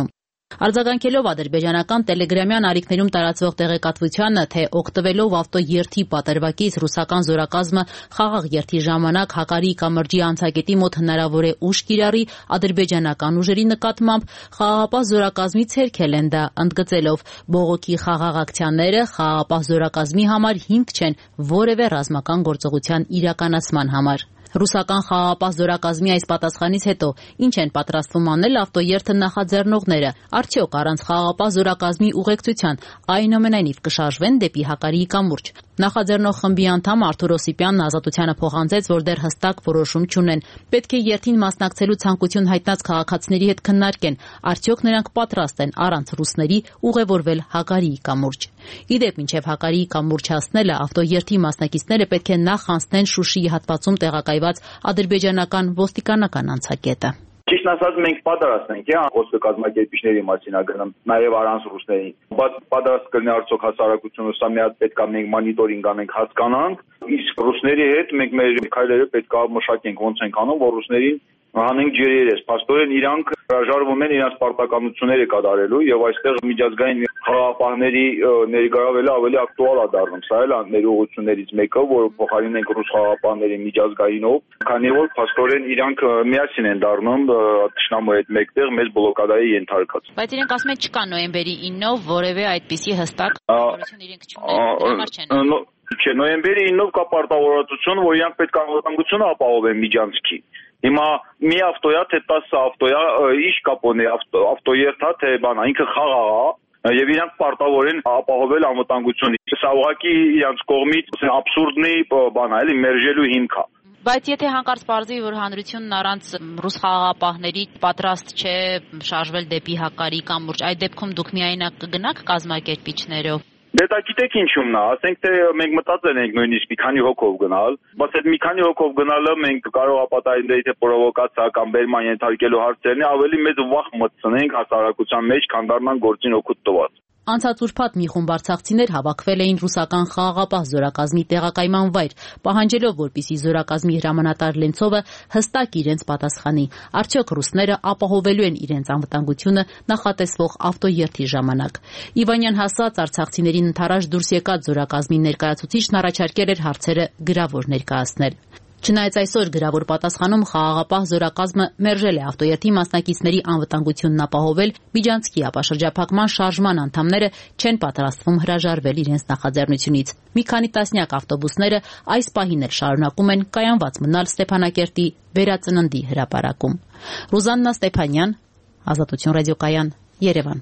Արձագանքելով ադրբեջանական տելեգրամյան ալիքներում տարածվող տեղեկատվությանը, թե օգտվելով ավտոերթի պատրվակից ռուսական զորակազմը խաղաղ երթի ժամանակ Հակարիի կամրջի անցակետի մոտ հնարավոր է ուժ կիրառի ադրբեջանական ուժերի նկատմամբ, խաղաղապահ զորակազմի ցերքել են դա, ընդգծելով բողոքի խաղաղ ակցիաները խաղաղապահ զորակազմի համար հիմք չեն որևէ ռազմական գործողության իրականացման համար։ Ռուսական խաղաղապահ զորակազմի այս պատասխանից հետո ինչ են պատրաստվում անել ավտոերթը նախաձեռնողները, արդյոք առանց խաղաղապահ զորակազմի ուղեկցության այնուամենայնիվ կշարժվեն դեպի Հակարիի կամուրջ։ Նախաձեռնող խմբի անդամ Արթուր Օսիպյանն Ազատությանը փոխանցեց, որ դեռ հստակ որոշում չունեն։ Պետք է երթին մասնակցելու ցանկություն հայտնած քաղաքացիների հետ քննարկեն, արդյոք նրանք պատրաստ են առանց ռուսների ուղևորվել Հակարիի կամուրջ։ Իդեպ, մինչև Հակարիի կամուրջ հասնելը ավտոերթի մասնակիցները պետք է նախ անցնեն Շուշիի հատվածում տեղակայված ադրբեջանական ոստիկանական անցակետը։ Ճիշտ ասած, մենք պատրաստ ենք, խոսքը կազմակերպիչների մասին ա գնում, նաև առանց ռուսների, բայց պատրաստ կլինի արդյոք հասարակությունը, սա մի հատ պետք է մենք մոնիտորինգ անենք, հասկանանք, իսկ ռուսների հետ մենք մեր քայլերը պետք է մշակենք, ոնց ենք անում, որ ռուսներին հանենք ջրերես, փաստորեն իրանք հրաժարվում են իրենց պարտականությունները կատարելու եւ այստեղ միջազգային խաղաղապահների ներգրավելը ավելի ակտուալ է դառնում, սա էլ է մեր ուղղություններից մեկը, որը փոխարինենք ռուս խաղաղապահների միջազգայինով, քանի որ փաստորեն իրանք միասին են դառնում թշնամու հետ մեկտեղ մեծ բլոկադայի ենթարկած։ Բայց իրենք ասում են չկա նոյեմբերի ինով որևէ այդպիսի հստակ որոշություն իրենք չունեն։ Չէ, նոյեմբերի ինով կա պարտավորվածություն, որ իրանք պետք է անվտանգությունը ապահովեն միջանցքի։ Հիմա մի ավտոյա, թե տասը ավտոյա, ինչ կապ ունի ավտոերթա, թե բանա, ինքը խաղաղ է եւ իրանք պարտավոր են ապահովել անվտանգությունը։ Սա ուղղակի իրանք կողմից աբսուրդնի բան է, էլի մերժելու հիմք է։ Բայց եթե հանկարծ պարզվի, որ հանրությունն առանց ռուս խաղաղապահների պատրաստ չէ շարժվել դեպի Հակարիի կամուրջ, այդ դեպքում դուք միայնակ կգնաք կազմակերպիչներով։ Դե դա գիտեք ինչու՞մն է, ասենք թե մենք մտածել ենք նույնիսկ մի քանի հոգով գնալ, բայց այդ մի քանի հոգով գնալը մենք կարող է պատահել թե պրովոկացիա կամ բերման ենթարկելու հարցերն է, ավելի մեծ վախ մտցնենք հասարակության մեջ, քան դառնան գործին օգուտ տված։ Անցած ուրբաթ մի խումբ արցախցիներ հավաքվել էին ռուսական խաղաղապահ զորակազմի տեղակայման վայր, պահանջելով, որպեսզի զորակազմի հրամանատար Լենցովը հստակ իրենց պատասխանի, արդյոք ռուսները ապահովելու են իրենց անվտանգությունը նախատեսվող ավտոերթի ժամանակ։ Իվանյան հասած արցախցիներին ընթരാճ դուրս եկած զորակազմի ներկայացուցիչն առաջարկել էր հարցերը գրավոր ներկայացնել։ Չնայած այսօր գրավոր պատասխանում խաղաղապահ զորակազմը մերժել է ավտոերթի մասնակիցների անվտանգությունն ապահովել, միջանցքի ապաշրջափակման շարժման անդամները չեն պատրաստվում հրաժարվել իրենց նախաձեռնությունից։ Մի քանի տասնյակ ավտոբուսները այս պահին էլ շարունակում են կայանված մնալ Ստեփանակերտի Վերածննդի հրապարակում։ Ռուզաննա Ստեփանյան, Ազատություն ռադիոկայան, Երևան։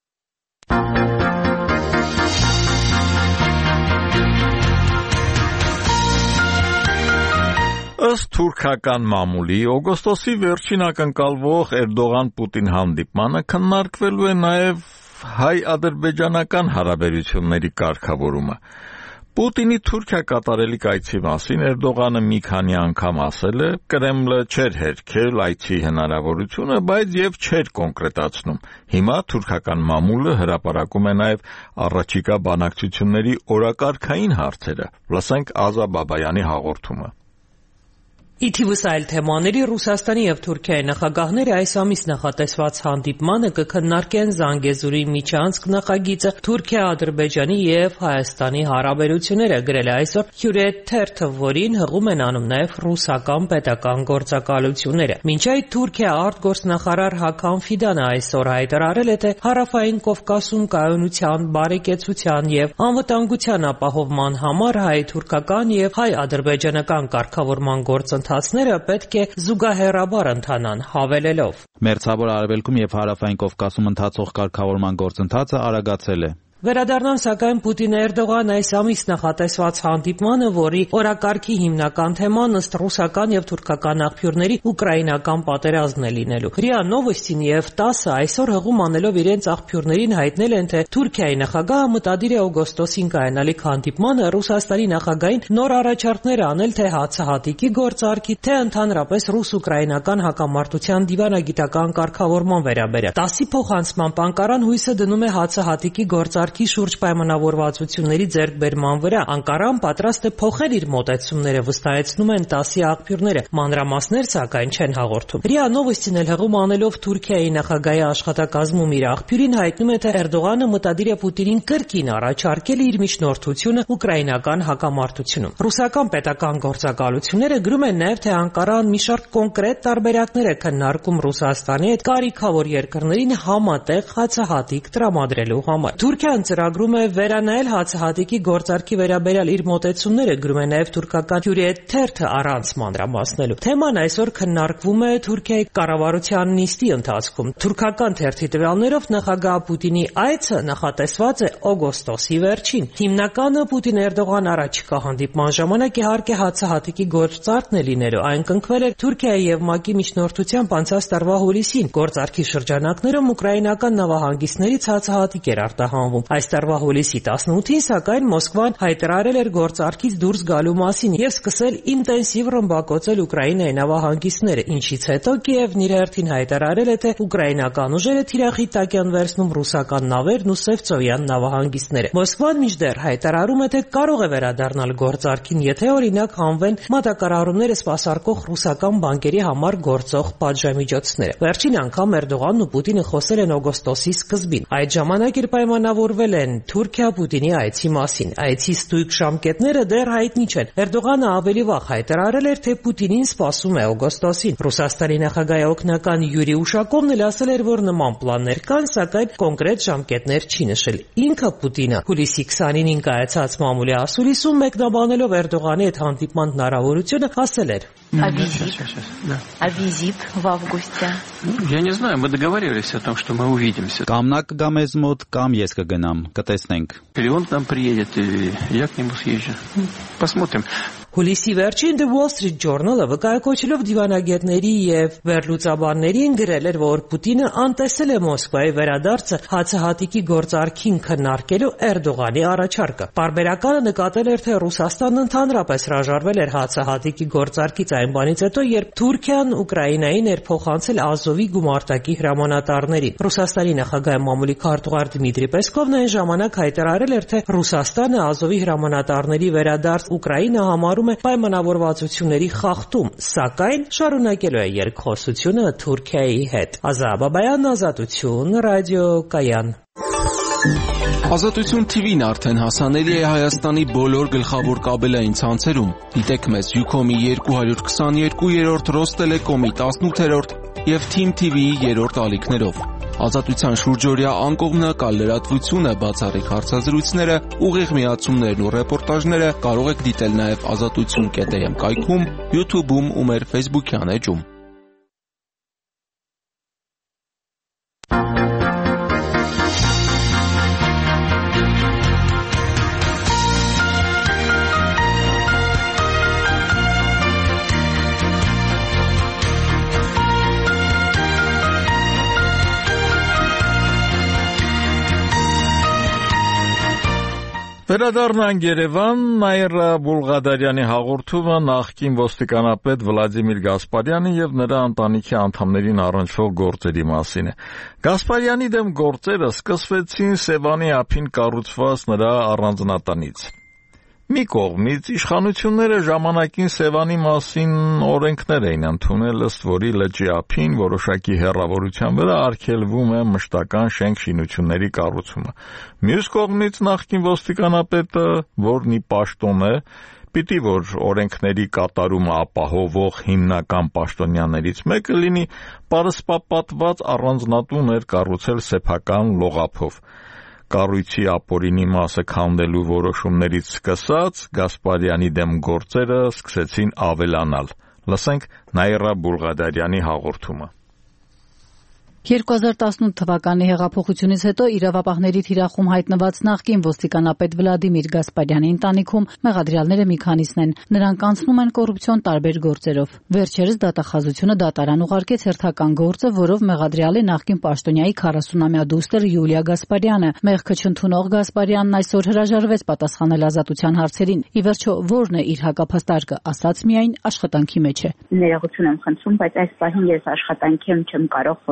Ըստ թուրքական մամուլի օգոստոսի վերջին ակնկալվող Էրդողան-Պուտին հանդիպմանը քննարկվելու է նաև հայ-ադրբեջանական հարաբերությունների կարգավորումը։ Պուտինի Թուրքիա կատարելիք այցի մասին Էրդողանը մի քանի անգամ ասել է, Կրեմլը չէր հերքել այցի հնարավորությունը, բայց եւ չէր կոնկրետացնում։ Հիմա թուրքական մամուլը հրապարակում է նաև առաջիկա բանակցությունների օրակարգային հարցերը։ Լսենք Ազա Բաբայանի հաղորդումը։ Ի թիվս այլ թեմաների Ռուսաստանի եւ Թուրքիայի նախագահները այս ամիս նախատեսված հանդիպմանը կքննարկեն Զանգեզուրի միջանցք նախագիծը, Թուրքիա-Ադրբեջանի եւ Հայաստանի հարաբերությունները, գրել է այսօր Hürriyet թերթը, որին հղում են անում նաեւ ռուսական պետական գործակալությունները։ Մինչ այդ Թուրքիա արտգործնախարար Հական Ֆիդանը այսօր հայտարարել է, թե Հարավային Կովկասում կայունության, բարեկեցության եւ անվտանգության ապահովման համար հայ-թուրքական եւ հայ-ադրբեջանական կարգավորման գործընթացները Ընթացները պետք է զուգահեռաբար ընթանան, հավելելով. Մերձավոր Արևելքում եւ Հարավային Կովկասում ընթացող կարգավորման գործընթացը արագացել է։ Վերադառնանք սակայն Պուտին-Էրդողան այս ամիս նախատեսված հանդիպմանը, որի օրակարգի հիմնական թեման ըստ ռուսական եւ թուրքական աղբյուրների ուկրաինական պատերազմն է լինելու։ ՌԻԱ Նովոստին եւ տասը այսօր հղում անելով իրենց աղբյուրներին հայտնել են, թե Թուրքիայի նախագահը մտադիր է օգոստոսին կայանալիք հանդիպմանը Ռուսաստանի նախագահին նոր առաջարկներ անել թե հացահատիկի գործարքի, թե ընդհանրապես ռուս-ուկրաինական հակամարտության դիվանագիտական կարգավորման վերաբերյալ։ տասի փոխանցման պանկարան հույսը դնում է հացահատիկի գործարքի գործարքի շուրջ պայմանավորվածությունների ձեռքբերման վրա։ Անկարան պատրաստ է փոխել իր մոտեցումները, վստահեցնում են ՏԱՍ-ի աղբյուրները։ Մանրամասներ սակայն չեն հաղորդում։ ՌԻԱ Նովոստին էլ հղում անելով Թուրքիայի նախագահի աշխատակազմում իր աղբյուրին հայտնում է, թե Էրդողանը մտադիր է Պուտինին կրկին առաջարկել իր միջնորդությունը ուկրաինական հակամարտությունում։ Ռուսական պետական գործակալությունները գրում են նաև, թե Անկարան մի շարք կոնկրետ տարբերակներ է քննարկում Ռուսաստանի հետ կարիքավոր երկրներին համատեղ հացահատիկ տրամադրելու համար։ Թուրքիան ծրագրում է վերանայել հացահատիկի գործարքի վերաբերյալ իր մոտեցումները, գրում է նաև թուրքական Hürriyet թերթը առանց մանրամասնելու։ Թեման այսօր քննարկվում է Թուրքիայի կառավարության նիստի ընթացքում։ Թուրքական թերթի տվյալներով նախագահ Պուտինի այցը նախատեսված է օգոստոսի վերջին։ Հիմնականը Պուտին-Էրդողան առաջիկա հանդիպման ժամանակ իհարկե հացահատիկի գործարքն է լինելու։ Այն կնքվել էր Թուրքիայի եւ ՄԱԿ-ի միջնորդությամբ անցած տարվա հուլիսին։ Գործարքի շրջանակներում ուկրաինական նավահանգիստներից հացահատիկ էր արտահանվում։ Այս տարվա հուլիսի տասնութին, սակայն Մոսկվան հայտարարել էր գործարքից դուրս գալու մասին եւ սկսել ինտենսիվ ռմբակոծել Ուկրաինայի նավահանգիստները, ինչից հետո Կիևն իր հերթին հայտարարել է, թե ուկրաինական ուժերը թիրախի տակ են վերցնում ռուսական նավերն ու Սևծովյան նավահանգիստները։ Մոսկվան մինչդեռ հայտարարում է, թե կարող է վերադառնալ գործարքին, եթե օրինակ հանվեն մատակարարումները սպասարկող ռուսական բանկերի համար գործող պատժամիջոցները։ Վերջին անգամ Էրդողանն ու Պուտինը խոսել են օգոստոսի սկզբին։ Այդ ժամանակ էլ պայմանավորվել են Թուրքիա-Պուտինի այցի մասին։ Այցի ստույգ ժամկետները դեռ հայտնի չեն։ Էրդողանը ավելի վաղ հայտարարել էր, թե Պուտինին սպասում է օգոստոսին։ Ռուսաստանի նախագահի օգնական Յուրի Ուշակովն էլ ասել էր, որ նման պլաններ կան, սակայն կոնկրետ ժամկետներ չի նշել։ Ինքը Պուտինը հուլիսի քսանինին կայացած մամուլի ասուլիսում մեկնաբանելով Էրդողանի հետ հանդիպման հնարավորությունը ասել էր. А визит? А визит в августе? Я не знаю, мы договаривались о том, что мы увидимся. Կամ նա կգա մեզ մոտ, կամ ես կգնամ, кտեսնենք։ Или он к нам приедет, или я к нему съезжу. Посмотрим. Հուլիսի վերջին The Wall Street Journal-ը վկայակոչելով դիվանագետների եւ վերլուծաբաններին գրել էր, որ Պուտինը անտեսել է Մոսկվայի վերադարձը հացահատիկի գործարքին քննարկելու Էրդողանի առաջարկը։ Պարբերականը նկատել էր, թե Ռուսաստանն ընդհանրապես հրաժարվել էր հացահատիկի գործարքից այն բանից հետո, երբ Թուրքիան Ուկրաինային էր փոխանցել Ազովի գումարտակի հրամանատարներին։ Ռուսաստանի նախագահի մամուլի քարտուղար Դմիտրի Պեսկովն այն ժամանակ հայտարարել էր, թե Ռուսաստանը Ազովի հրամանատարների վերադարձ Ուկրաինա համարում է պայմանավորվածությունների խախտում, սակայն շարունակելու է երկխոսությունը Թուրքիայի հետ։ Ազա Բաբայան, Ազատություն, ռադիոկայան։ Ազատություն T V-ն արդեն հասանելի է Հայաստանի բոլոր գլխավոր կաբելային ցանցերում։ Դիտեք մեզ Յուքոմի երկու քսաներկու, Ռոստելեկոմի տասնութերորդ եւ Թիմ T V-ի երրորդ ալիքներով։ Ազատության շուրջօրյա անկողմնակալ լրատվությունը, բացառիկ հարցազրույցները, ուղիղ միացումներն ու ռեպորտաժները կարող եք դիտել նաև ազատություն կետ am կայքում, YouTube-ում ու մեր Facebook-յան էջում։ Վերադառնանք Երևան, Նաիրա Բուլղադարյանի հաղորդումը նախկին ոստիկանապետ Վլադիմիր Գասպարյանի եւ նրա ընտանիքի անդամներին առնչվող գործերի մասին է։ Գասպարյանի դեմ գործերը սկսվեցին Սևանի ափին կառուցված նրա առանձնատանից։ Մի կողմից իշխանությունները ժամանակին Սևանի մասին օրենքներ էին ընդունել, ըստ որի լճի ափին որոշակի հեռավորության վրա արգելվում է մշտական շենք-շինությունների կառուցումը։ Մյուս կողմից նախկին ոստիկանապետը, որն ի պաշտոն է, պիտի որ օրենքների կատարումը ապահովող հիմնական պաշտոնյաներից մեկը լինի, պարսպապատված առանձնատուն էր կառուցել սեփական լողափով։ Կառույցի ապօրինի մասը քանդելու որոշումներից սկսած Գասպարյանի դեմ գործերը սկսեցին ավելանալ։ Լսենք Նաիրա Բուլղադարյանի հաղորդումը։ երկու հազար տասնութ թվականի հեղափոխությունից հետո իրավապահների թիրախում հայտնված նախկին ոստիկանապետ Վլադիմիր Գասպարյանի ընտանիքում մեղադրյալները մի քանիսն են։ Նրանք անցնում են կոռուպցիոն տարբեր գործերով։ Վերջերս դատախազությունը դատարան ուղարկեց հերթական գործը, որով մեղադրյալ է նախկին պաշտոնյայի քառասունամյա դուստր Յուլիա Գասպարյանը։ Մեղքը չընդունող Գասպարյանն այսօր հրաժարվեց պատասխանել ազատության հարցերին։ Ի վերջո, ո՞րն է իր հակափաստարկը, ասաց միայն աշխատանքի մեջ է։ Ներողություն եմ խնդրում, բայց այս պահին ես աշխատանքի եմ չեմ կարող խոսել։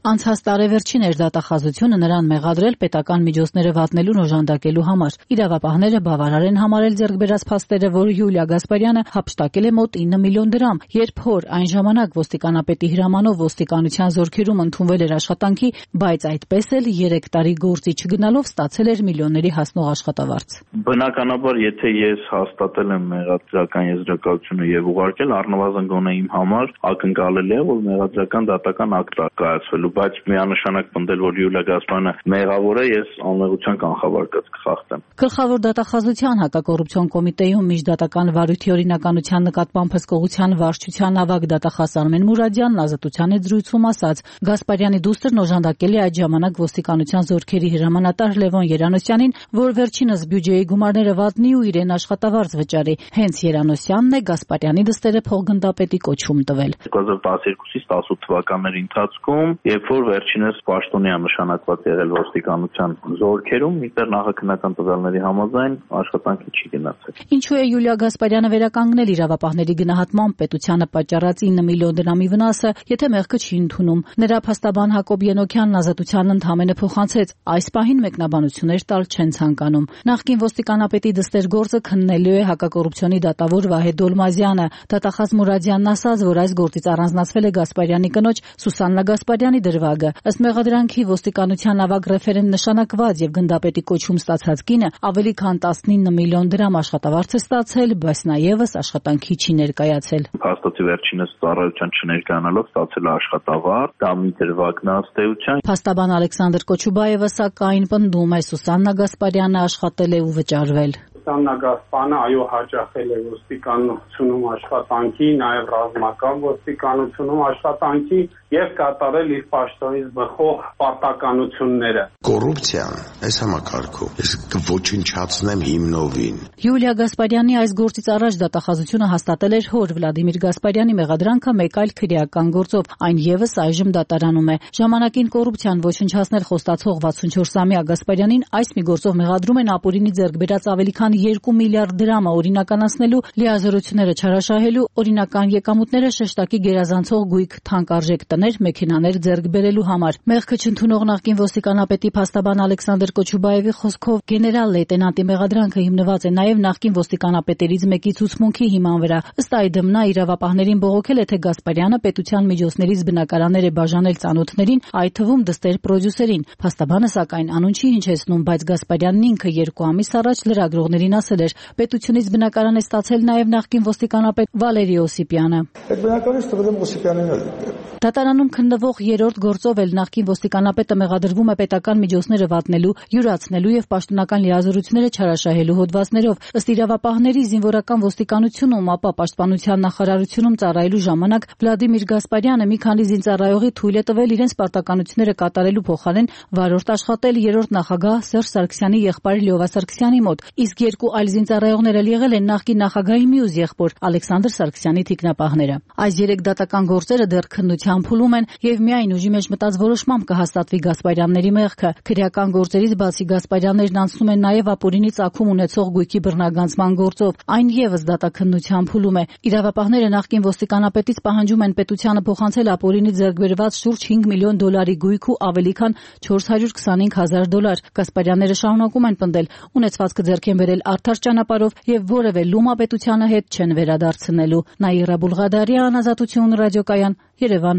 Անցած տարեվերջին էր դատախազությունը նրան մեղադրել պետական միջոցները վատնելուն օժանդակելու համար։ Իրավապահները բավարար են համարել ձեռք բերած փաստերը, որ Յուլիա Գասպարյանը հափշտակել է մոտ ինը միլիոն դրամ, երբ հոր այն ժամանակ ոստիկանապետի հրամանով ոստիկանության զորքերում ընդունվել էր աշխատանքի, բայց այդպես էլ երեք տարի գործի չգնալով ստացել էր միլիոնների հասնող աշխատավարձ։ Բնականաբար, եթե ես հաստատել եմ մեղադրական եզրակացությունը եւ ուղարկել, առնվազն գոնե իմ համար ակնկալելի է, որ մեղադրական դատական ակտ կայացվելու, բայց միանշանակ պնդել, որ Յուլիա Գասպարյանը մեղավոր է, ես անմեղության կանխավարկած կխախտեմ։ Գլխավոր դատախազության հակակոռուպցիոն կոմիտեում միջդատական վարույթի օրինականության նկատմամբ հսկողության վարչության ավագ դատախազ Արմեն Մուրադյանն ազատության հետ զրույցում ասաց. Գասպարյանի դուստրն օժանդակել է այդ ժամանակ ոստիկանության զորքերի հրամանատար Լևոն Երանոսյանին, որ վերջինս բյուջեի գումարները վատնի ու իրեն աշխատավարձ վճարի։ Հենց Երանոսյանն է Գասպարյանի դստերը փոխգնդապետի կոչում տվել։ երկու հազար տասներկուսից տասութ թվականների ընթացքում, երբ որ վերջինս պաշտոնյա նշանակված եղել ոստիկանության զորքերում, մինչդեռ նախաքննական տվյալների համաձայն աշխատանքի չի գնացել։ Ինչու է Յուլիա Գասպարյանը վերականգնել իրավապահների գնահատմամբ պետությանը պատճառած ինը միլիոն դրամի վնասը, եթե մեղքը չի ընդունում։ Նրա փաստաբան Հակոբ Ենոքյանն ազատությանն ընդհանրապես փոխանցեց. այս պահին մեկնաբանություններ տալ չեն ցանկանում։ Նախկին ոստիկանապետի դստեր գործը քննելու է հակակոռուպցիոնի դատավոր Վահե Դոլմազյանը։ Դատախազ Մուրադյանն ասաց, որ այս գործից առանձնացվել է Գասպարյանի կնոջ Սուսաննա Գասպարյանի դրվագը։ Ըստ մեղադրանքի ոստիկանության ավագ ռեֆերենտ նշանակված եւ գնդապետի կոչում ստացած կինը ավելի քան տասնինը միլիոն դրամ աշխատավարձ է ստացել, բայց նաեւս աշխատանքի չի ներկայացել։ Փաստացի վերջինս ծառայության չներկայանալով ստացել է աշխատավարձ, դա մի դրվագն է ըստ էության։ Փաստաբան Ալեքսանդր Կոչուբաևը սակայն պնդում է Սուսաննա Գասպարյանը աշխատել է ու վճարվել։ Սուսաննա Գասպարյանը այո հաճախել է ոստիկանությունում աշխատանքի, նաև ռազմական ոստիկանությունում աշխատանքի եւ կատարել իր պաշտոնից բխող պարտականությունները։ Կոռուպցիան այս համակարգում ես կոչնչացնեմ հիմնովին։ Յուլիա Գասպարյանի այս գործից առաջ դատախազությունը հաստատել էր հոր Վլադիմիր Գասպարյանի մեղադրանքը մեկ այլ քրեական գործով, այն եւս այժմ դատարանում է։ Ժամանակին կոռուպցիան ոչնչացնել խոստացող վաթսունչորսամյա Գասպարյանին այս մի գործով մեղադրում են ապօրինի ձեռք բերած ավելի քան երկու միլիարդ դրամը օրինականացնելու, լիազորությունները չարաշահելու, օրինական եկամուտները շեշտակի գերազանցող գույք թանկարժեք տներ, մեքենաներ ձեռք բերելու համար։ Մեղքը չընդունող նախկին ոստիկանապետի փաստաբան Ալեքսանդր Կոչուբաևի խոսքով գեներալ լեյտենանտի մեղադրանքը հիմնված է նաև նախկին ոստիկանապետերից մեկի ցուցմունքի հիման վրա։ Ըստ այդմ նա իրավապահներին բողոքել է, թե Գասպարյանը պետության միջոցներից բնակարաններ է բաժանել ծանոթներին, այդ թվում դստեր պրոդյուսերին։ Փաստաբանը սակայն անուն չի հնչեցնում, բայց Գասպարյանն ինքը երկու ամիս առաջ լրագրողներին ասել էր. պետությունից բնակարան է ստացել նաև նախկին ոստիկանապետ Վալերի Օսիպյանը։ Այդ բնակարանից տվել եմ Օսիպյանին։ Դատարանում քննվող երրորդ գործով էլ նախկին ոստիկանապետը մեղադրվում է պետական միջոցները վատնելու, յուրացնելու եւ պաշտոնական լիազորությունները չարաշահելու հոդվածներով։ Ըստ իրավապահների զինվորական ոստիկանությունում, ապա պաշտպանության նախարարությունում ծառայելու ժամանակ Վլադիմիր Գասպարյանը մի քանի զինծառայողի թույլ է տվել իրենց պարտականությունները կատարելու փոխարեն վարորդ աշխատել երրորդ նախագահ Սերժ Սարգսյանի եղբայր Լյովա Սարգսյանի մոտ, իսկ երկու այլ զինծառայողներ էլ եղել են նախկին նախագահի մյուս եղբոր Ալեքսանդր Սարգսյանի թիկնապահները։ Այս երեք դատական գործերը դեռ քննության փուլում են եւ միայն ուժի մեջ մտած որոշմամբ կհաստատվի Գասպարյանների մեղքը։ Քրեական գործերից բացի Գասպարյաններն անցնում են նաեւ ապօրինի ծագում ունեցող գույքի բռնագանցման գործով, այն եւս դատաքննության փուլում է։ Իրավապահները նախկին ոստիկանապետից պահանջում են պետությանը փոխանցել ապօրինի ձեռք բերված շուրջ հինգ միլիոն դոլարի գույք ու ավելի քան չորս հարյուր քսանհինգ հազար դոլար։ Գասպարյանները շարունակում են պնդել, ունեցվածքը ձեռք են բերել արդար ճանապարհով եւ որևէ լումա պետությանը հետ չեն վերադարձնելու։ Նաիրա Բուլղադարյան, Ազատություն ռադիոկայան, Երևան։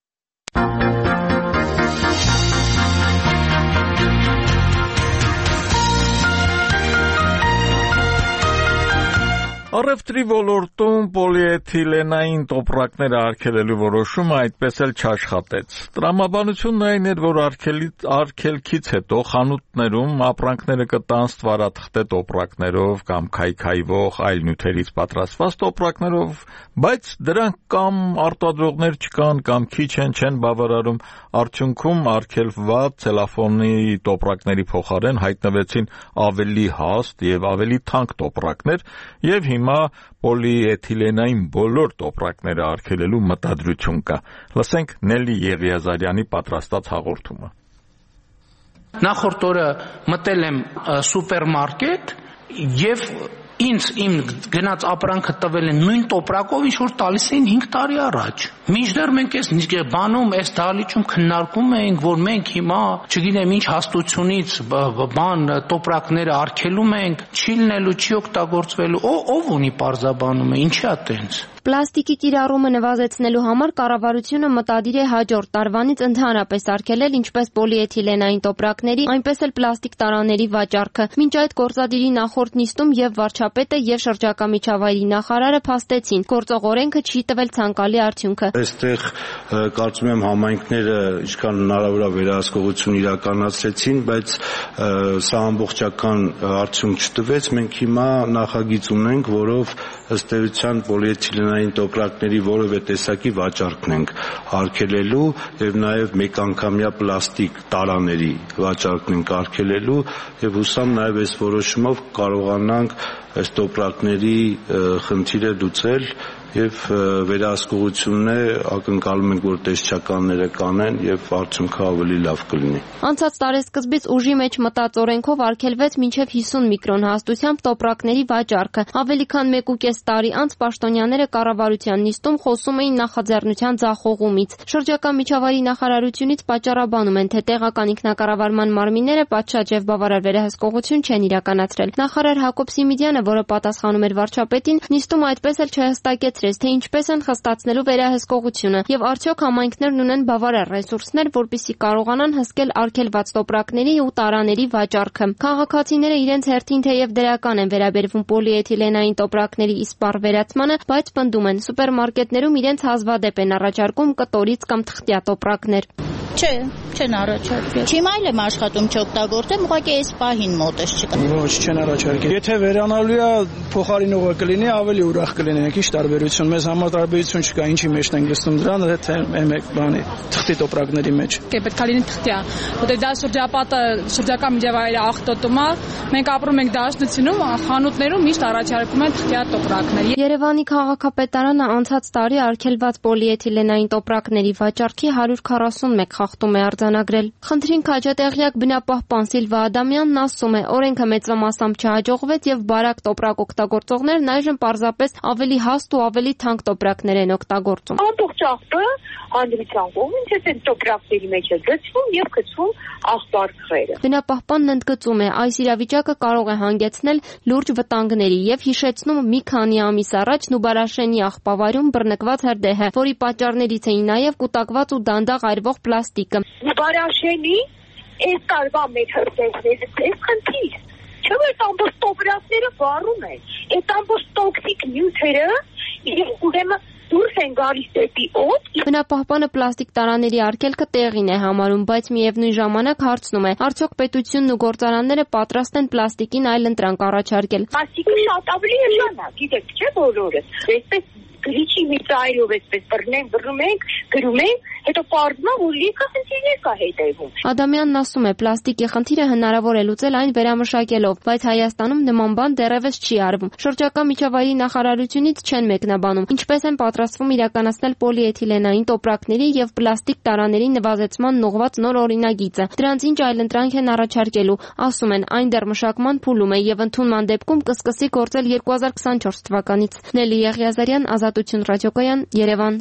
Առևտրի ոլորտում պոլիէթիլենային տոպրակները արգելելու որոշումը այդպես էլ չաշխատեց։ Տրամաբանությունն այն էր, որ արգելքից հետո խանութներում ապրանքները կտան ստվարաթղթե տոպրակներով կամ քայքայվող այլ նյութերից պատրաստված տոպրակներով, բայց դրանք կամ արտադրողներ չկան կամ քիչ են, չեն բավարարում։ Արդյունքում արգելված ցելոֆանի տոպրակների փոխարեն հայտնվեցին ավելի հաստ եւ ավելի թանկ տոպրակներ եւ հիմա պոլիէթիլենային բոլոր տոպրակները արգելելու մտադրություն կա։ Լսենք Նելի Եղիազարյանի պատրաստած հաղորդումը։ Նախորդ օրը մտել եմ սուպերմարկետ եւ ինձ իմ գնաց ապրանքը տվել են նույն տոպրակով, ինչ որ տալիս էին հինգ տարի առաջ։ Մինչդեռ մենք այս բանում, այս դահլիճում քննարկում ենք, որ մենք հիմա, չգիտեմ ինչ հաստությունից բան տոպրակները արգելում ենք, չի լինելու, չի օգտագործվելու, ով ունի պարզաբանում է, ինչի՞ է տենց։ Պլաստիկի կիրառումը նվազեցնելու համար կառավարությունը մտադիր է հաջորդ տարվանից ընդհանրապես արգելել ինչպես պոլիէթիլենային տոպրակների, այնպես էլ պլաստիկ տարաների վաճառքը։ Մինչ այդ գործադիրի նախորդ նիստում եւ վարչապետը եւ շրջակա միջավայրի նախարարը փաստեցին, գործող օրենքը չի տվել ցանկալի արդյունքը։ Այստեղ կարծում եմ համայնքները ինչքան հնարավոր է վերահսկողություն իրականացրեցին, բայց սա ամբողջական արդյունք չտվեց։ Մենք հիմա նախագիծ ունենք, որով ըստ էության պոլիէթիլենային տոպրակների որևէ տեսակի վաճառքն ենք արգելելու եւ նաեւ մեկանգամյա պլաստիկ տարաների վաճառքն ենք արգելելու եւ հուսամ նաեւ այս որոշումով կարողանանք այս տոպրակների խնդիրը լուծել եւ վերահսկողությունն է ակնկալում ենք, որ տեսչականները կանեն եւ արդյունքը ավելի լավ կլինի։ Անցած տարեսկզբից ուժի մեջ մտած օրենքով արգելվեց մինչև հիսուն միկրոն հաստությամբ տոպրակների վաճառքը։ Ավելի քան մեկ ու կես տարի անց պաշտոնյաները կառավարության նիստում խոսում էին նախաձեռնության ձախողումից։ Շրջակա միջավայրի նախարարությունից պատճառաբանում են, թե տեղական ինքնակառավարման մարմինները պատշաճ եւ բավարար վերահսկողություն չեն իրականացրել։ Նախարար Հակոբ Սիմիդյանը, որը պատասխանում էր վարչապետին, նիստում այդպես էլ չհստակեցրեց, թե ինչպես են խստացնելու վերահսկողությունը եւ արդյոք համայնքներն ունեն բավարար ռեսուրսներ, որպեսզի կարողանան հսկել արգելված տոպրակների ու տարաների վաճառքը։ Քաղաքացիները իրենց հերթին թեև դրական են վերաբերվում պոլիէթիլենային տոպրակների իսպառ վերացմանը, բայց պնդում են, սուպերմարկետներում իրենց հազվադեպ են առաջարկում կտորից կամ թղթյա տոպրակներ։ Չէ, չեն առաջարկել։ Հիմա էլ եմ աշխատում չօգտագործեմ, ուղղակի այս պահին մոտս չկա։ Ոչ, չեն առաջարկել։ Եթե վերանալու է փոխարինողը կլինի, ավելի ուրախ կլինենք, ինչ տարբերություն, մեզ համար տարբերություն չկա, ինչի մեջ ենք լցնում դրան, թե մեկ բանի, թղթի տոպրակների մեջ։ Պետք է լինի թղթյա, որտեղ դա շրջապատը, շրջակա միջավայրի աղտոտում է, մենք ապրում ենք Դաշնությունում, խանութներում միշտ առաջարկում են թղթյա տոպրակներ։ Երևանի քաղաքապետարանը անցած տարի արգելված պոլիէթիլենային տոպրակների վաճառքի հարյուր քառասուն մեկ խախտում է արձանագրել։ Խնդրին քաջատեղյակ բնապահպան Սիլվա Ադամյանն ասում է, օրենքը մեծամասամբ չհաջողվեց եւ բարակ տոպրակ օգտագործողներն այժմ պարզապես ավելի հաստ ու ավելի թանկ տոպրակներ են օգտագործում։ Ամբողջ աղբը հանդիպության կողմից այս տոպրակների մեջ է գցվում եւ գցվում աղբարկղերը։ Բնապահպանն ընդգծում է, այս իրավիճակը կարող է հանգեցնել լուրջ վտանգների եւ հիշեցնում մի քանի ամիս առաջ Նուբարաշենի աղբավարում բռնկված հրդեհը, որի պատճառներից էին նաեւ կուտակված ու դանդաղ այրվող պլաստիկը։ Նուբարաշենի այս տարվա մեր հրդեհները այս խնդիր չէ՞ որ ամբողջ տոպրակները վառում են։ Այդ ամբողջ տոքսիկ նյութերը ուրեմն դուրս են գալիս դեպի օդ։ Բնապահպանը պլաստիկ տարաների արգելքը տեղին է համարում, բայց միևնույն ժամանակ հարցնում է, արդյոք պետությունն ու գործարանները պատրաստ են պլաստիկին այլընտրանք առաջարկել։ Պլաստիկը շատ ավելի էժան է, գիտեք, չէ՞ բոլորը։ Այսպես գրիչի մի ծայրով այսպես բռնենք, բռնում ենք, գրում ենք, հետո պարզվում է, որ լիքը խնդիրներ կա հետևում։ Ադամյանն ասում է, պլաստիկի խնդիրը հնարավոր է լուծել այն վերամշակելով, բայց Հայաստանում նման բան դեռևս չի արվում։ Շրջակա միջավայրի նախարարությունից չեն մեկնաբանում, ինչպես են պատրաստվում իրականացնել պոլիէթիլենային տոպրակների եւ պլաստիկ տարաների նվազեցման ուղղված նոր օրինագիծը։ Դրանց ինչ այլընտրանք են առաջարկելու, ասում են, այն դեռ մշակման փուլում է եւ ընդունման դեպքում կսկսի գործել երկու հազար քսանչորս թվականից։ Նելի Եղիազարյան, Ազատություն ռադիոկայան, Երևան։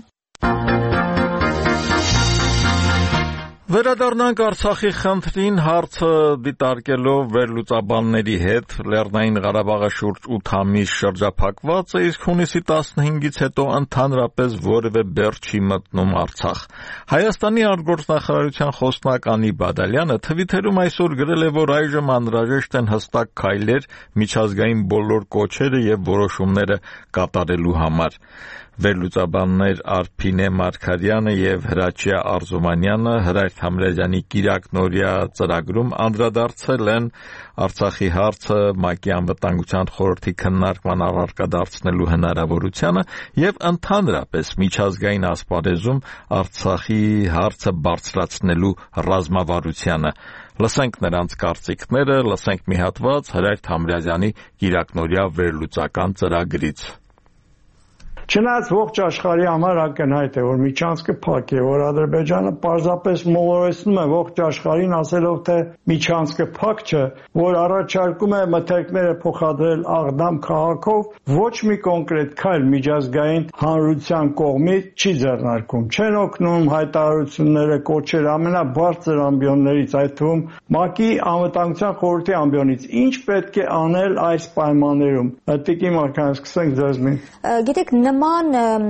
Վերադառնանք Արցախի խնդրին, հարցը դիտարկելով վերլուծաբանների հետ։ Լեռնային Ղարաբաղը շուրջ ութ ամիս շրջափակված է, իսկ հունիսի տասնհինգից հետո ընդհանրապես որևէ բեռ չի մտնում Արցախ։ Հայաստանի արտգործնախարարության խոսնակ Անի Բադալյանը թվիթերում այսօր գրել է, որ այժմ անհրաժեշտ են հստակ քայլեր միջազգային բոլոր կոչերը եւ որոշումները կատարելու համար։ Վերլուծաբաններ Արփինե Մարգարյանը եւ Հրաչյա Արզումանյանը Հրայր Թամրազյանի Կիրակնորիա ծրագրում անդրադարձել են Արցախի հարցը ՄԱԿ-ի անվտանգության խորհրդի քննարկման առարկա դարձնելու հնարավորությանը եւ ընդհանրապես միջազգային ասպարեզում Արցախի հարցը բարձրացնելու ռազմավարությանը։ Լսենք նրանց կարծիքները, լսենք մի հատված Հրայր Թամրազյանի Կիրակնորիա վերլուծական ծրագրից։ Չնայած ողջ աշխարհի համար ակնհայտ է, որ միջանցքը փակ է, որ Ադրբեջանը պարզապես մոլորեցնում է ողջ աշխարհին, ասելով թե միջանցքը փակ չէ, որ առաջարկում է մթերքները փոխադրել Աղդամ քաղաքով, ոչ մի կոնկրետ քայլ միջազգային հանրության կողմից չի ձեռնարկում։ Չեն օգնում հայտարարությունները, կոչեր ամենաբարձր ամբիոններից, այդ թվում ՄԱԿ-ի անվտանգության խորհրդի ամբիոնից։ Ինչ պետք է անել այս պայմաններում։ Տիկին Մարգարյան, սկսենք ձեզնից։ Գիտեք, նման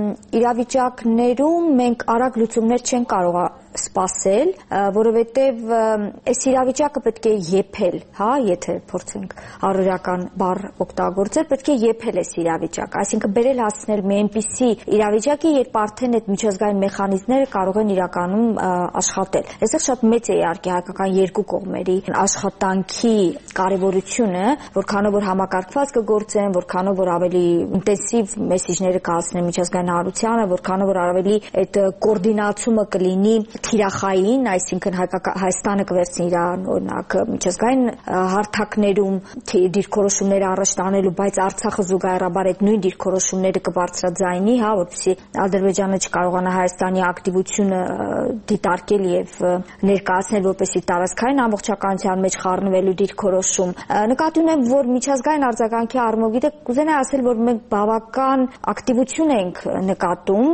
իրավիճակներում մենք արագ լուծումներ չենք կարող սպասել, որովհետև այս իրավիճակը պետք է եփել, հա, եթե փորձենք առօրական բառ օգտագործել, պետք է եփել այս իրավիճակը, այսինքն բերել հասցնել մի այնպիսի իրավիճակի, երբ արդեն այդ միջազգային մեխանիզմները կարող են իրականում աշխատել։ Այստեղ շատ մեծ է իհարկե հայկական երկու կողմերի աշխատանքի կարևորությունը, որքանով որ համակարգված կգործեն, որքանով որ ավելի ինտենսիվ մեսեջները կհասնեն միջազգային հանրությանը, որքանով որ ավելի այդ կոորդինացումը կլինի թիրախային, այսինքն Հայաստանը կվերցնի իր օրինակ միջազգային հարթակներում դիրքորոշումները առաջ տանելու, բայց Արցախը զուգահեռաբար այդ նույն դիրքորոշումները կբարձրաձայնի, հա, որպեսզի Ադրբեջանը չկարողանա Հայաստանի ակտիվությունը դիտարկել եւ ներկայացնել որպեսզի տարածքային ամբողջականության մեջ խառնվելու դիրքորոշում։ Նկատի ունեմ, որ միջազգային արձագանքի առումով, գիտեք, կուզենայի ասել, որ մենք բավական ակտիվություն ենք նկատում,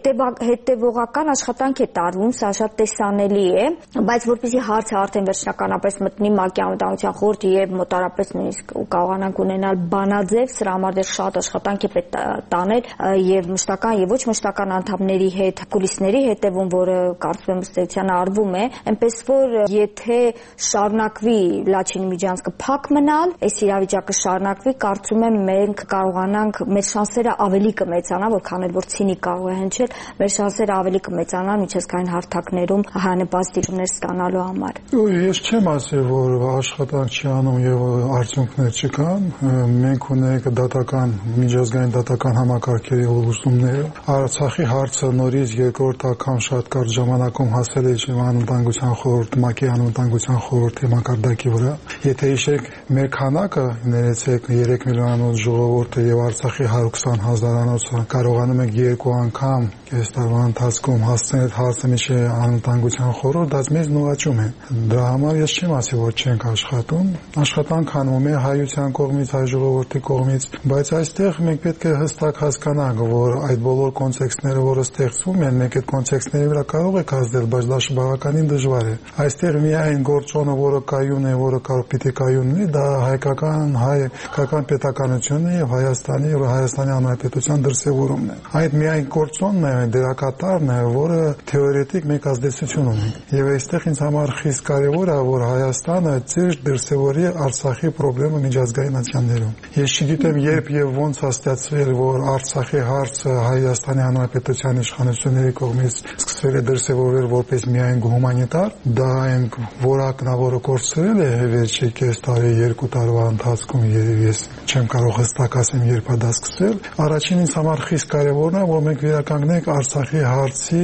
հետևողական աշխատանք է տարվում, սա շատ տեսանելի է, բայց որպեսզի հարցը արդեն վերջնականապես մտնի ՄԱԿ-ի անվտանգության խորհրդի եւ մոտարապես նույնիսկ կարողանանք ունենալ բանաձև, սրա համար դեռ շատ աշխատանք է պետք տանել եւ մշտական եւ ոչ մշտական անդամների հետ, կուլիսների հետևում, որը կարծում եմ ըստ էության արվում է, այնպես որ եթե շարունակվի Լաչինի միջանցքը փակ մնալ, այս իրավիճակը շարունակվի, կարծում եմ մենք կարողանանք, մեր շանսերը ավելի կմեծանան, որքան էլ որ ցինիկ կարող է հնչել, մեր շանսերը ավելի կմեծանան միջազգային հարթակներում հանրապաստ դիրքներ ստանալու համար։ Ես չեմ ասել, որ աշխատանք չի անում եւ արդյունքներ չկան։ Մենք ունենք դատական, միջազգային դատական համակարգերի ուղղությունները։ Արցախի հարցը նորից երկրորդ անգամ շատ կարճ ժամանակում հասել է անվտանգության խորհուրդ, ՄԱԿ-ի անվտանգության խորհրդի մակարդակի վրա։ Եթե հիշեք, մեր քանակը, ներեցեք, երեք միլիոնանոց ժողովուրդը եւ Արցախի հարյուր քսան հազարանոցը կարողանում ենք երկու անգամ այս տարվա ընթացքում հասնել այդ հարցը միջի անվտանգության խորհուրդ, դա մեզ նվաճում է։ Դրա համար ես չեմ ասի, որ չենք աշխատում, աշխատանք անում է հայության կողմից, հայ ժողովրդի կողմից, բայց այստեղ մենք պետք է հստակ հասկանանք, որ այդ բոլոր կոնտեքստները, որը ստեղծվում են, մենք այդ կոնտեքստների վրա կարող ենք ազդել, բայց դա բավականին դժվար է։ Այստեղ միայն գործոնը, որը կայուն է, որը կարող պիտի կայուն լինի, դա հայկական, հայկական պետականությունն է եւ Հայաստանի եւ Հայաստանի Հանրապետության դրսեւորումն է։ Այդ միայն գործոնն է, դերակատարն է, որը թեորետիկ մեկ ազդեցություն ունի։ Եվ այստեղ ինձ համար խիստ կարևոր է, որ Հայաստանը ծեր դրսևորի Արցախի խնդրը միջազգային ատյաններում։ Ես չգիտեմ երբ եւ ոնց հաստատվել, որ Արցախի հարցը Հայաստանի Հանրապետության իշխանությունների կողմից սկսվել է դրսևորվել որպես միայն հումանիտար, դա այն որակն է, որը կորցրել է վերջի կես տարի, երկու տարվա ընթացքում, եւ ես չեմ կարող հստակ ասեմ երբ է դա սկսվել։ Առաջին ինձ համար խիստ կարևորն է, որ մենք վերականգնենք Արցախի հարցի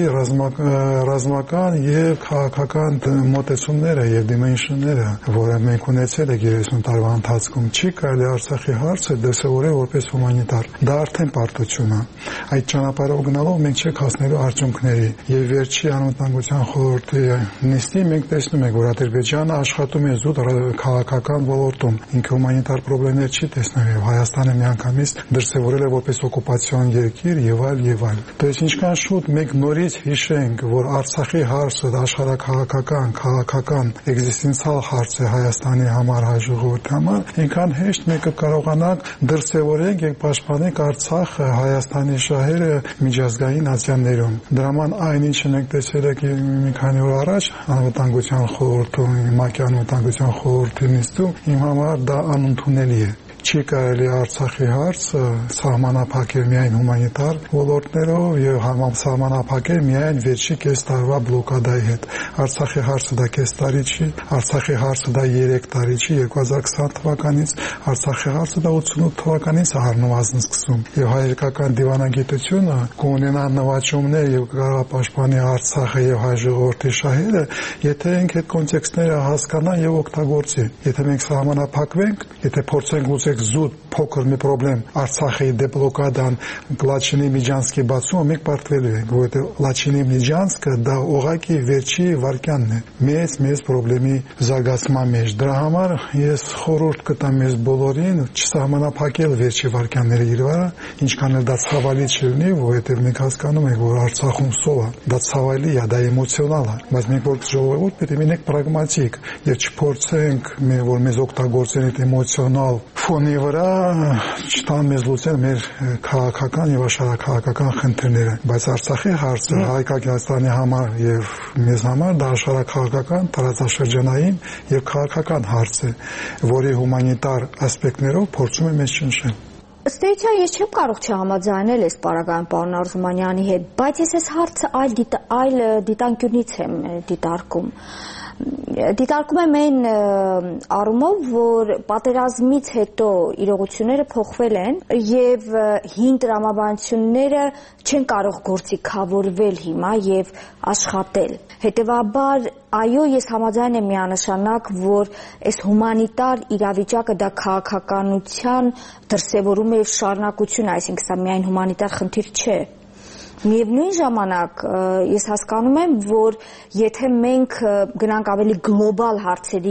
ռազմական եւ քաղաքական մոտեցումները եւ դիմենշնները, որը մենք ունեցել ենք երեսուն տարվա ընթացքում, չի կարելի Արցախի հարցը դրսևորել որպես հումանիտար։ Դա արդեն պարտություն է։ Այդ ճանապարհով գնալով մենք չենք հասնելու արդյունքների։ Եվ վերջի անվտանգության խորհրդի նիստին մենք տեսնում ենք, որ Ադրբեջանը աշխատում է զուտ քաղաքական ոլորտում, ինքը հումանիտար խնդիրներ չի տեսնում եւ Հայաստանը միանգամից դրսևորել է որպես օկուպացիոն երկիր եւ այլ եւ այլ։ Դες ինչքան շուտ մենք նորից հիշենք, որ Արցախի հարցը աշխարհակաղակական, քաղաքական, էգզիստենցիալ հարց է Հայաստանի համար, հայ ժողովրդի համար, այնքան հեշտ մենք կկարողանանք դրսևորենք եւ պաշտպանենք Արցախը, Հայաստանի շահերը միջազգային ատյաններում։ Դրա համար այն ինչը մենք տեսել ենք մի քանի օր առաջ անվտանգության խորհրդում, ՄԱԿ-ի անվտանգության խորհրդի նիստում, իմ համար դա անընդունելի է։ Չի կարելի Արցախի հարցը սահմանափակել միայն հումանիտար ոլորտներով եւ սահմանափակել միայն վերջի կես տարվա բլոկադայի հետ։ Արցախի հարցը դա կես տարի չի, Արցախի հարցը դա երեք տարի չի, երկու հազար քսան թվականից, Արցախի հարցը դա ութսունութ թվականից է առնվազն սկսում։ Եվ հայերկական դիվանագիտությունը կունենա նվաճումներ եւ կարող պաշտպանի Արցախը եւ հայ ժողովրդի շահերը, եթե ենք այդ կոնտեքստները հասկանան եւ օգտագործեն։ Եթե մենք սահմանափակվենք, եթե փորձենք լուծել ասենք զուտ փոքր մի խնդրեմ Արցախի դեբլոկադան Լաչինի Միջանցքի բացումը մենք պարտվելու ենք, որովհետև Լաչինի Միջանցքը դա ուղղակի վերջի վարքյանն է մեծ մեծ խնդրի զարգացման մեջ։ Դրա համար ես խորհուրդ կտամ մեզ բոլորին չսահմանափակել վերջի վարքյանները իրվարը, ինչքան էլ դա ցավալի չլինի, որովհետև մենք հասկանում ենք, որ Արցախում սով է, դա ցավալի է, դա էմոցիոնալ է, բայց մենք որ ժողովուրդ պետք է լինենք պրագմատիկ եւ չփորձենք որ մեզ օգտագործեն այդ էմոցիոնալ ֆոնի վրա չտան մեզ լուծեն մեր քաղաքական եւ աշխարհաքաղաքական խնդիրները, բայց Արցախի հարցը Հայկականստանի համար եւ մեզ համար դա աշխարհաքաղաքական, տարածաշրջանային եւ քաղաքական հարց է, որի հումանիտար ասպեկտներով փորձում եմ մեզ ճնշել։ Ըստ էության ես չեմ կարող չհամաձայնել այս պարագայում պարոն Արզումանյանի հետ, բայց ես այս հարցը այլ այլ դիտանկյունից եմ դիտարկում։ Դիտարկում եմ այն առումով, որ պատերազմից հետո իրողությունները փոխվել են եւ հին տրամաբանությունները չեն կարող գործիքավորվել հիմա եւ աշխատել։ Հետևաբար, այո, ես համաձայն եմ միանշանակ, որ այս հումանիտար իրավիճակը դա քաղաքականության դրսևորում է եւ շարունակություն, այսինքն սա միայն հումանիտար խնդիր չէ։ Միևնույն ժամանակ ես հասկանում եմ, որ եթե մենք գնանք ավելի գլոբալ հարցերի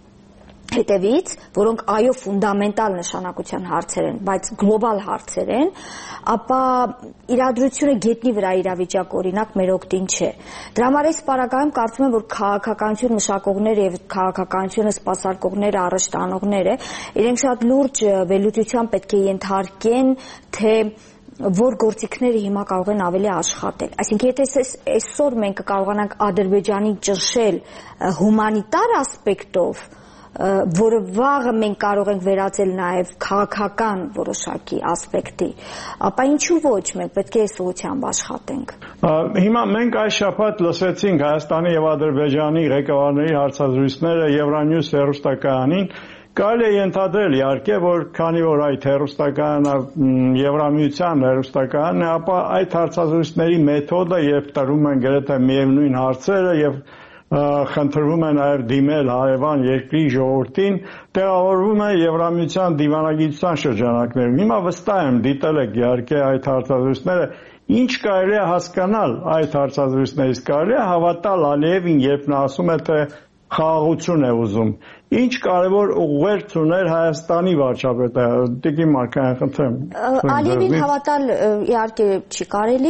հետևից, որոնք այո ֆունդամենտալ նշանակության հարցեր են, բայց գլոբալ հարցեր են, ապա իրադրությունը գետնի վրա իրավիճակ օրինակ մեր օգտին չէ։ Դրա համար այս պարագայում կարծում եմ, որ քաղաքականություն մշակողները եւ քաղաքականությունը սպասարկողները, առաջ տանողները իրենք շատ լուրջ վերլուծության պետք է ենթարկեն, թե որ գործիքները հիմա կարող են ավելի աշխատել։ Այսինքն եթե այսօր մենք կարողանանք Ադրբեջանին ճնշել հումանիտար ասպեկտով, որը վաղը մենք կարող ենք վերածել նաև քաղաքական որոշակի ասպեկտի, ապա ինչու ոչ, մենք պետք է այս ուղղությամբ աշխատենք։ Հիմա մենք այս շաբաթ լսեցինք Հայաստանի եւ Ադրբեջանի ղեկավարների հարցազրույցները Евроньюз հեռուստակայանին։ Կարելի է ենթադրել իհարկե, որ քանի որ այդ հեռուստակայանը Եվրամիության հեռուստակայանն է, ապա այդ հարցազրույցների մեթոդը եւ տրվում են գրեթե միևնույն հարցերը եւ խնդրվում է նաեւ դիմել հարևան երկրի ժողովրդին, տեղավորվում է Եվրամիության դիվանագիտության շրջանակներում։ Հիմա վստահ եմ դիտել եք իհարկե այդ հարցազրույցները, ինչ կարելի է հասկանալ այդ հարցազրույցներից, կարելի է հավատալ Ալիևին, երբ նա ասում է, թե խաղաղություն է ուզում։ Ինչ կարևոր ուղերձ ուներ Հայաստանի վարչապետը, Տիկին Մարկարյան, խնդրեմ։ Ալիևին հավատալ իհարկե չի կարելի,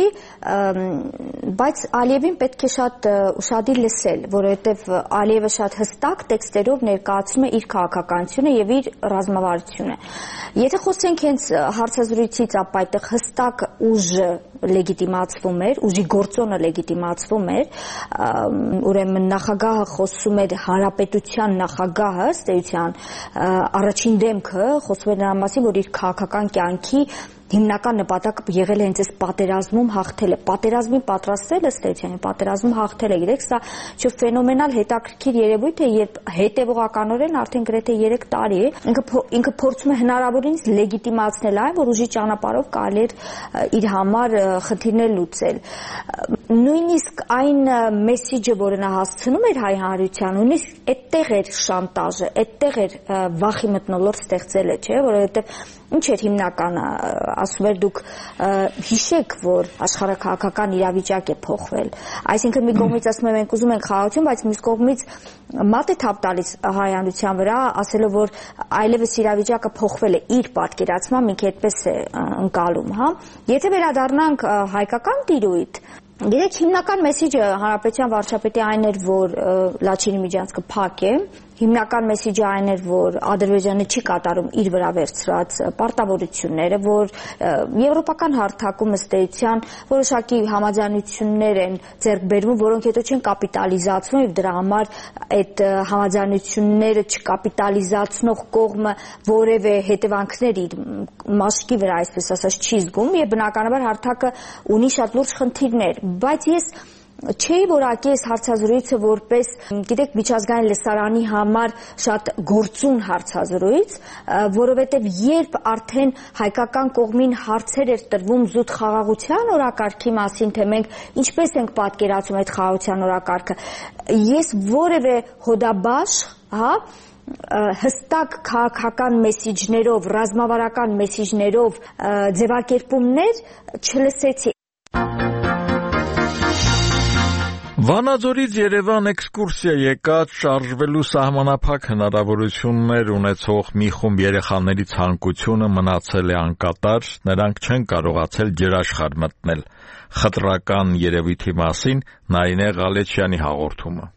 բայց Ալիևին պետք է շատ ուշադիր լսել, որովհետև Ալիևը շատ հստակ տեքստերով ներկայացնում է իր քաղաքականությունը եւ իր ռազմավարությունը։ Եթե խոսենք հենց հարցազրույցից, ապա այդտեղ հստակ ուժը լեգիտիմացվում էր, ուժի գործոնը լեգիտիմացվում էր, ուրեմն նախագահը խոսում էր հանրապետության նախագահը, ըստ էության առաջին դեմքը խոսում էր նրա մասին, որ իր քաղաքական կյանքի հիմնական նպատակը եղել է հենց այս պատերազմում հաղթելը, պատերազմին պատրաստել ըստ էության, պատերազմում հաղթելը, գիտեք, սա չէ ֆենոմենալ հետաքրքիր երևույթ է, երբ հետևողականորեն արդեն գրեթե երեք տարի է, ինքը ինքը փորձում է հնարավորինս լեգիտիմացնել այն, որ ուժի ճանապարհով կարելի է իր համար խնդիրներ լուծել։ Նույնիսկ այն մեսիջը, որը նա հասցնում էր հայ հանրության, նույնիսկ այդտեղ էր շանտաժը, այդտեղ էր վախի մթնոլորտ ստեղծելը, չէ, որովհետև ինչ էր հիմնականը, ասում էր դուք հիշեք, որ աշխարհաքաղաքական իրավիճակ է փոխվել։ Այսինքն մի կողմից ասում են մենք ուզում ենք խաղաղություն, բայց մյուս կողմից մատ է թափ տալիս հայ հանրության վրա, ասելով որ այլևս իրավիճակը փոխվել է իր պատկերացմամբ, ինքը այդպես է ընկալում, հա։ Եթե վերադառնանք հայկական տիրույթ, գիտեք, հիմնական մեսիջը հանրապետության վարչապետի այն էր, որ Լաչինի միջանցքը փակ է, հիմնական մեսիջը այն էր, որ Ադրբեջանը չի կատարում իր վրա վերցրած պարտավորությունները, որ եվրոպական հարթակում ըստ էության որոշակի համաձայնություններ են ձեռք բերվում, որոնք հետո չեն կապիտալիզացվում եւ դրա համար այդ համաձայնությունները չկապիտալիզացնող կողմը որևէ հետևանքներ իր մաշկի վրա, այսպես ասած, չի զգում եւ բնականաբար հարթակը ունի շատ լուրջ խնդիրներ, բայց ես չէի որակի այս հարցազրույցը որպես, գիտեք, միջազգային լսարանի համար շատ գործուն հարցազրույց, որովհետև երբ արդեն հայկական կողմին հարցեր էր տրվում զուտ խաղաղության օրակարգի մասին, թե մենք ինչպես ենք պատկերացում այդ խաղաղության օրակարգը, ես որևէ հոդաբաշխ, հա, հստակ քաղաքական մեսիջներով, ռազմավարական մեսիջներով ձևակերպումներ չլսեցի։ Վանաձորից Երևան էքսկուրսիա եկած շարժվելու սահմանափակ հնարավորություններ ունեցող մի խումբ երեխաների ցանկությունը մնացել է անկատար, նրանք չեն կարողացել ջրաշխարհ մտնել։ Խտրական երևույթի մասին Նարինե Ղալեչյանի հաղորդումը։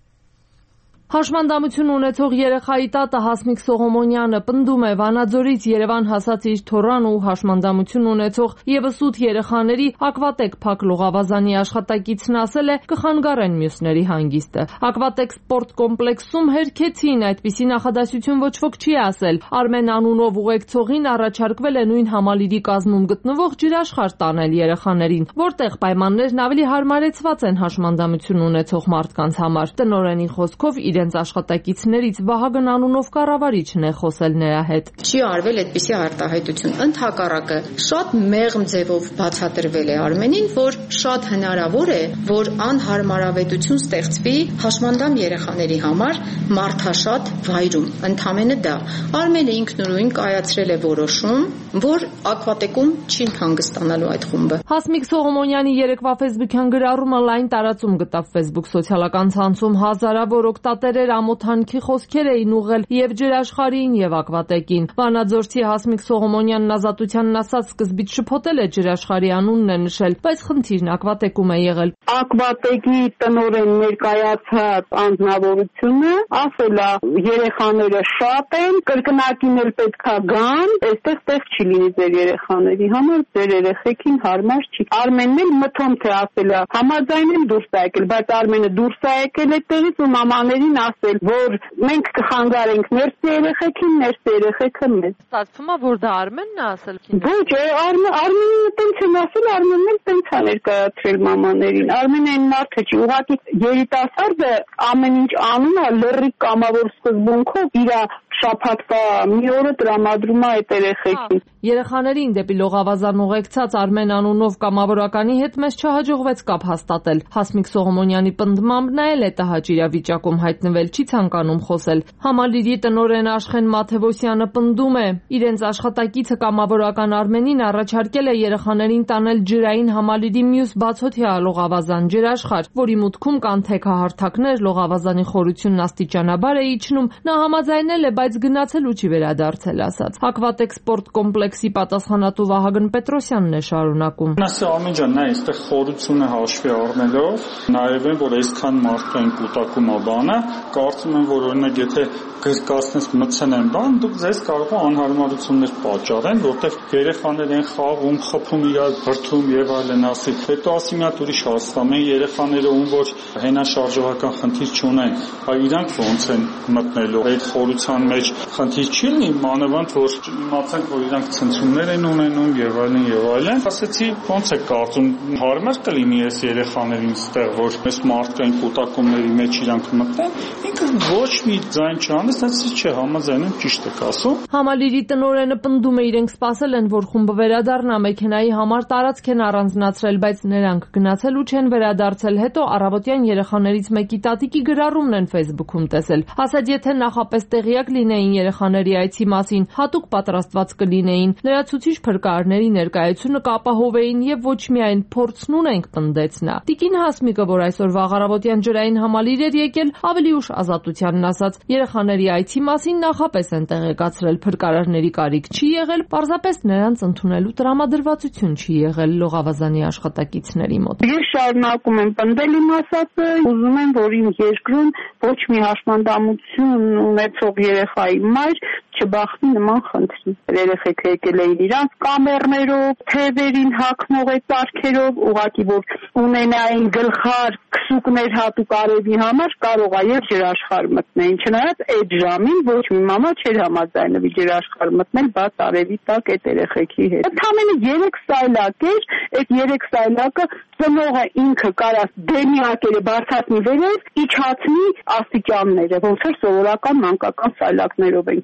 Հաշմանդամություն ունեցող երեխայի տատը Հասմիկ Սողոմոնյանը պնդում է Վանաձորից Երևան հասած իր թորան ու հաշմանդամություն ունեցող եւս ութ երեխաների Ակվատեկ փակ լողավազանի աշխատակիցն ասել է կխանգարեն մյուսների հանգիստը։ Ակվատեկ սպորտ կոմպլեքսում հերքեցին, այդպիսի նախադասություն ոչ ոք չի ասել։ Արմեն անունով ուղեկցողին առաջարկվել է նույն համալիրի կազմում գտնվող ջրաշխարհ տանել երեխաներին, որտեղ պայմաններն ավելի հարմարեցված են հաշմանդամություն ունեցող մարդկանց համար։ Տնօրենի խոսքով իրենց աշխատակիցներից Վահագն անունով կառավարիչն է խոսել նրա հետ։ Չի արվել այդպիսի արտահայտություն, ընդհակառակը շատ մեղմ ձևով բացատրվել է Արմենին, որ շատ հնարավոր է, որ անհարմարավետություն ստեղծվի հաշմանդամ երեխաների համար մարդաշատ վայրում, ընդամենը դա։ Արմենը ինքնուրույն կայացրել է որոշում, որ Ակվատեկում չի հանգստանալու այդ խումբը։ Հասմիկ Սողոմոնյանի երեկվա ֆեյսբուքյան գրառումը լայն տարածում գտավ Facebook սոցիալական ցանցում, հազարավոր օգտատերեր ամոթանքի խոսքեր էին ուղղել եւ ջրաշխարհին եւ Ակվատեկին։ Վանաձորցի Հասմիկ Սողոմոնյանն Ազատությանն ասած սկզբից շփոթել է ջրաշխարհի անունն է նշել, բայց խնդիրն Ակվատեկում է եղել։ Ակվատեկի տնօրեն ներկայացած անձնավորությունը ասել է երեխաները շատ են, կրկնակին էլ պետքա գան, այստեղ տեղ չի լինի ձեր երեխաների համար, ձեր երեխեքին հարմար չի։ Արմենն էլ մթոմ թե ասել է համաձայն եմ դուրս է եկել, բայց Արմենը դուրս է եկել այդտեղից ու մամաներին ասել, որ մենք կխանգարենք ներս երեխեքին, ներս երեխեքը մեզ։ Ստացվում է, որ դա Արմենն է ասել։ Ոչ, Արմենը տենց են ասել, Արմենն էլ տենց է ներկայացրել մամաներին։ Արմենը այն մարդը չի, ուղղակի երիտասարդը ամեն ինչ անում է լրիվ կամավոր սկզբունքով իր շաբաթվա մի օրը տրամադրում է այդ երեխեքին։ Երեխաներին դեպի լողավազան ուղեկցած Արմեն անունով կամավորականի հետ մեզ չհաջողվեց կապ հաստատել։ Հասմիկ Սողոմոնյանի պնդմամբ նա էլ է տհաճ իրավիճակում հայտնվել, չի ցանկանում խոսել։ Համալիրի տնօրեն Աշխեն Մաթևոսյանը պնդում է, իրենց աշխատակիցը կամավորական Արմենին առաջարկել է երեխաներին տանել ջրային համալիրի մյուս բացօթյա լողավազան ջրաշխարհ, որի մուտքում կան թեքահարթակներ, լողավազանի խորությունն աստիճանաբար է իջնում։ Նա համաձայնել է, բայց գնացել ու չի վերադարձել, ասաց։ Ակվատեկ սպորտ կոմպլեքսի պատասխանատու Վահագն Պետրոսյանն է շարունակում։ Ասա ամենջան, նա այստեղ խորությունը հաշվի առնելով, նաև են, որ այսքան մարդկային կուտակում է բանը, կարծում եմ, որ օրինակ եթե գրկացնես մցնեն բան, դուք ձեզ կարող է անհարմարություններ պատճառեն, որտեղ երեխաներ են խաղում, խփում իրար, բրդում եւ այլն ասի։ Հետո ասի մի հատ ուրիշ հասկանում են երեխաները, ում որ հենաշարժողական խնդիր չունեն, այ իրանք ոնց են մտնելու այդ խորության մեջ խնդիր չի լինի, մանավանդ որ իմացանք, որ իրանք ցնցումներ են ունենում եւ այլն եւ այլն։ Ասեցի, ոնց է կարծում հարմար կլինի այս երեխաներին ստեղ, որ այս մարդկային կուտակումների մեջ իրանք մտնեն, ինքը ոչ մի ձայն չանես, ասեցի չէ, համաձայնում ճիշտ եք ասում։ Համալիրի տնօրենը պնդում է, իրենք սպասել են, որ խումբը վերադառնա, մեքենայի համար տարածք են առանձնացրել, բայց նրանք գնացել ու չեն վերադարձել։ Հետո առավոտյան երեխաներից մեկի տատիկի գրառումն են Facebook-ում տեսել։ Ասաց, եթե նախապես տեղյակ լինեին երեխաների այցի մասին, հատուկ պատրաստված կլինեին, լրացուցիչ փրկարարների ներկայությունը կապահովեին եւ ոչ միայն փորձն ունենք, պնդեց նա։ Տիկին Հասմիկը, որ այսօր վաղարավոտյան ջրային համալիր էր եկել, ավելի ուշ Ազատությանն ասաց, երեխաների այցի մասին նախապես են տեղեկացրել, փրկարարների կարիք չի եղել, պարզապես նրանց ընդունելու տրամադրվածություն չի եղել լողավազանի աշխատակիցների մոտ։ Ես շարունակում եմ պնդել իմ ասածը, ուզում եմ, որ իմ երկրում ոչ մի հաշմանդամություն ունեցող երեխայի մայր չբախվի նման խնդրի։ Երեխեքը եկել էին իրանց կամերներով, թևերին հագնող այդ ծարքերով, ուղղակի որ ունենային գլխար քսուկներ հատուկ արևի համար, կարող է եւ ջրաշխարհ մտնեին։ Չնայած այդ ժամին ոչ մի մամա չէր համաձայնվի ջրաշխարհ մտնել բաց արևի տակ այդ երեխեքի հետ։ Ընդամենը երեք սայլակ էր, այդ երեք սայլակը ծնողը ինքը կարաս դեմի ակերը բարձրացնի վերև, իջացնի աստիճանները, ոնց որ սովորական մանկական սայլակներով են իջնում,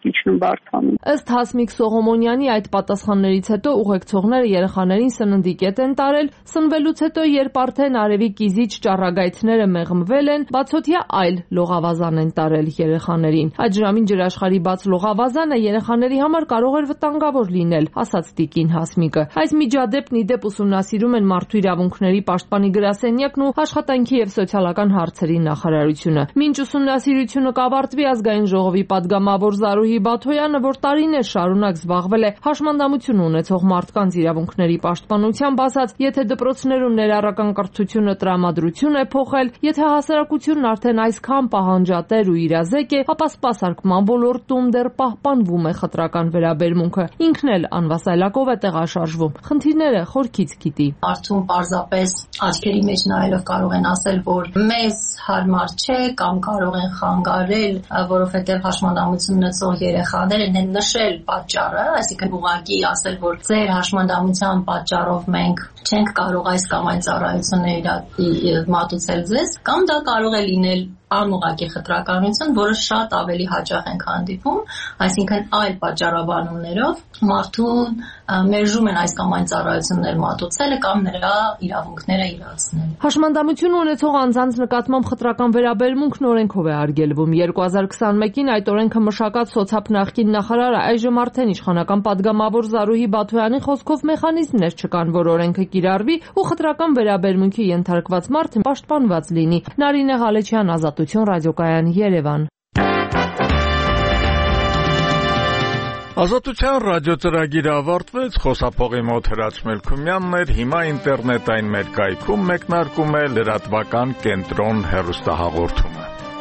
բարդանում։ Ըստ Հասմիկ Սողոմոնյանի այդ պատասխաններից հետո ուղեկցողները երեխաներին սննդի կետ են տարել, սնվելուց հետո երբ արդեն արևի կիզիչ ճառագայթները մեղմվել են, բացօթյա այլ լողավազան են տարել երեխաներին։ Այդ ժամին ջրաշխարհի բաց լողավազանը երեխաների համար կարող էր վտանգավոր լինել, ասաց տիկին Հասմիկը։ Այս միջադեպն ի դեպ ուսումնասիրում են Մարդու իրավունքների պաշտպանի գրասենյակն ու Աշխատանքի եւ սոցիալական հարցերի նախարարությունը։ Մինչ ուսումնասիրությունը կավարտվի, ազգային ժողովի падգամավոր Զարուհի Բաթոյանը, որ տարիներ շարունակ զբաղվել է հաշմանդամություն ունեցող մարդկանց իրավունքների պաշտպանությամբ, ասաց, եթե դպրոցներում ներառական կրթությունը տրամադրություն է փոխել, եթե հասարակությունն արդեն այսքան պահանջատեր ու իրազեկ է, ապա սպասարկման ոլորտում դեռ պահպանվում է խտրական վերաբերմունքը։ Ինքն էլ անվասայլակով է տեղաշարժվում։ Խնդիրները խորքից գիտի։ Արդյոք պարզապես աչքերի մեջ նայելով կարող են ասել, որ մեզ հարմար չէ կամ կարող են խանգարել, որովհետև հաշմանդամություն ունեցող երեխաներ են նշել պատճառը, այսինքն ուղղակի ասել, որ ձեր հաշմանդամության պատճառով մենք չենք կարող այս կամ այն ծառայությունները մատուցել ձեզ, կամ դա կարող է լինել անուղղակի խտրականություն, որը շատ ավելի հաճախ ենք հանդիպում, այսինքն այլ պատճառաբանումներով մարդուն մերժում են այս կամ այն ծառայություններ մատուցելը կամ նրա իրավունքները իրացնել։ Հաշմանդամություն ունեցող անձանց նկատմամբ խտրական վերաբերմունքն օրենքով է արգելվում։ երկու հազար քսանմեկին այդ օրենքը մշակած սոցապ նախկին նախարարը, այժմ արդեն իշխանական падգամավոր Զարուհի Բաթոյանի խոսքով մեխանիզմներ չկան, որ օրենքը կիրառվի ու խտրական վերաբերմունքի ենթարկված մարդը պաշտպանված լինի։ Նարինե Ղալեչյան, Ազատություն ռադիոկայան, Երևան։ Ազատության ռադիոծրագիրը ավարտվեց, խոսափողի մոտ Հրաչ Մելքումյանն էր, հիմա ինտերնետային մեր կայքում մեկնարկում է լրատվական կենտրոն հեռուստահաղորդումը։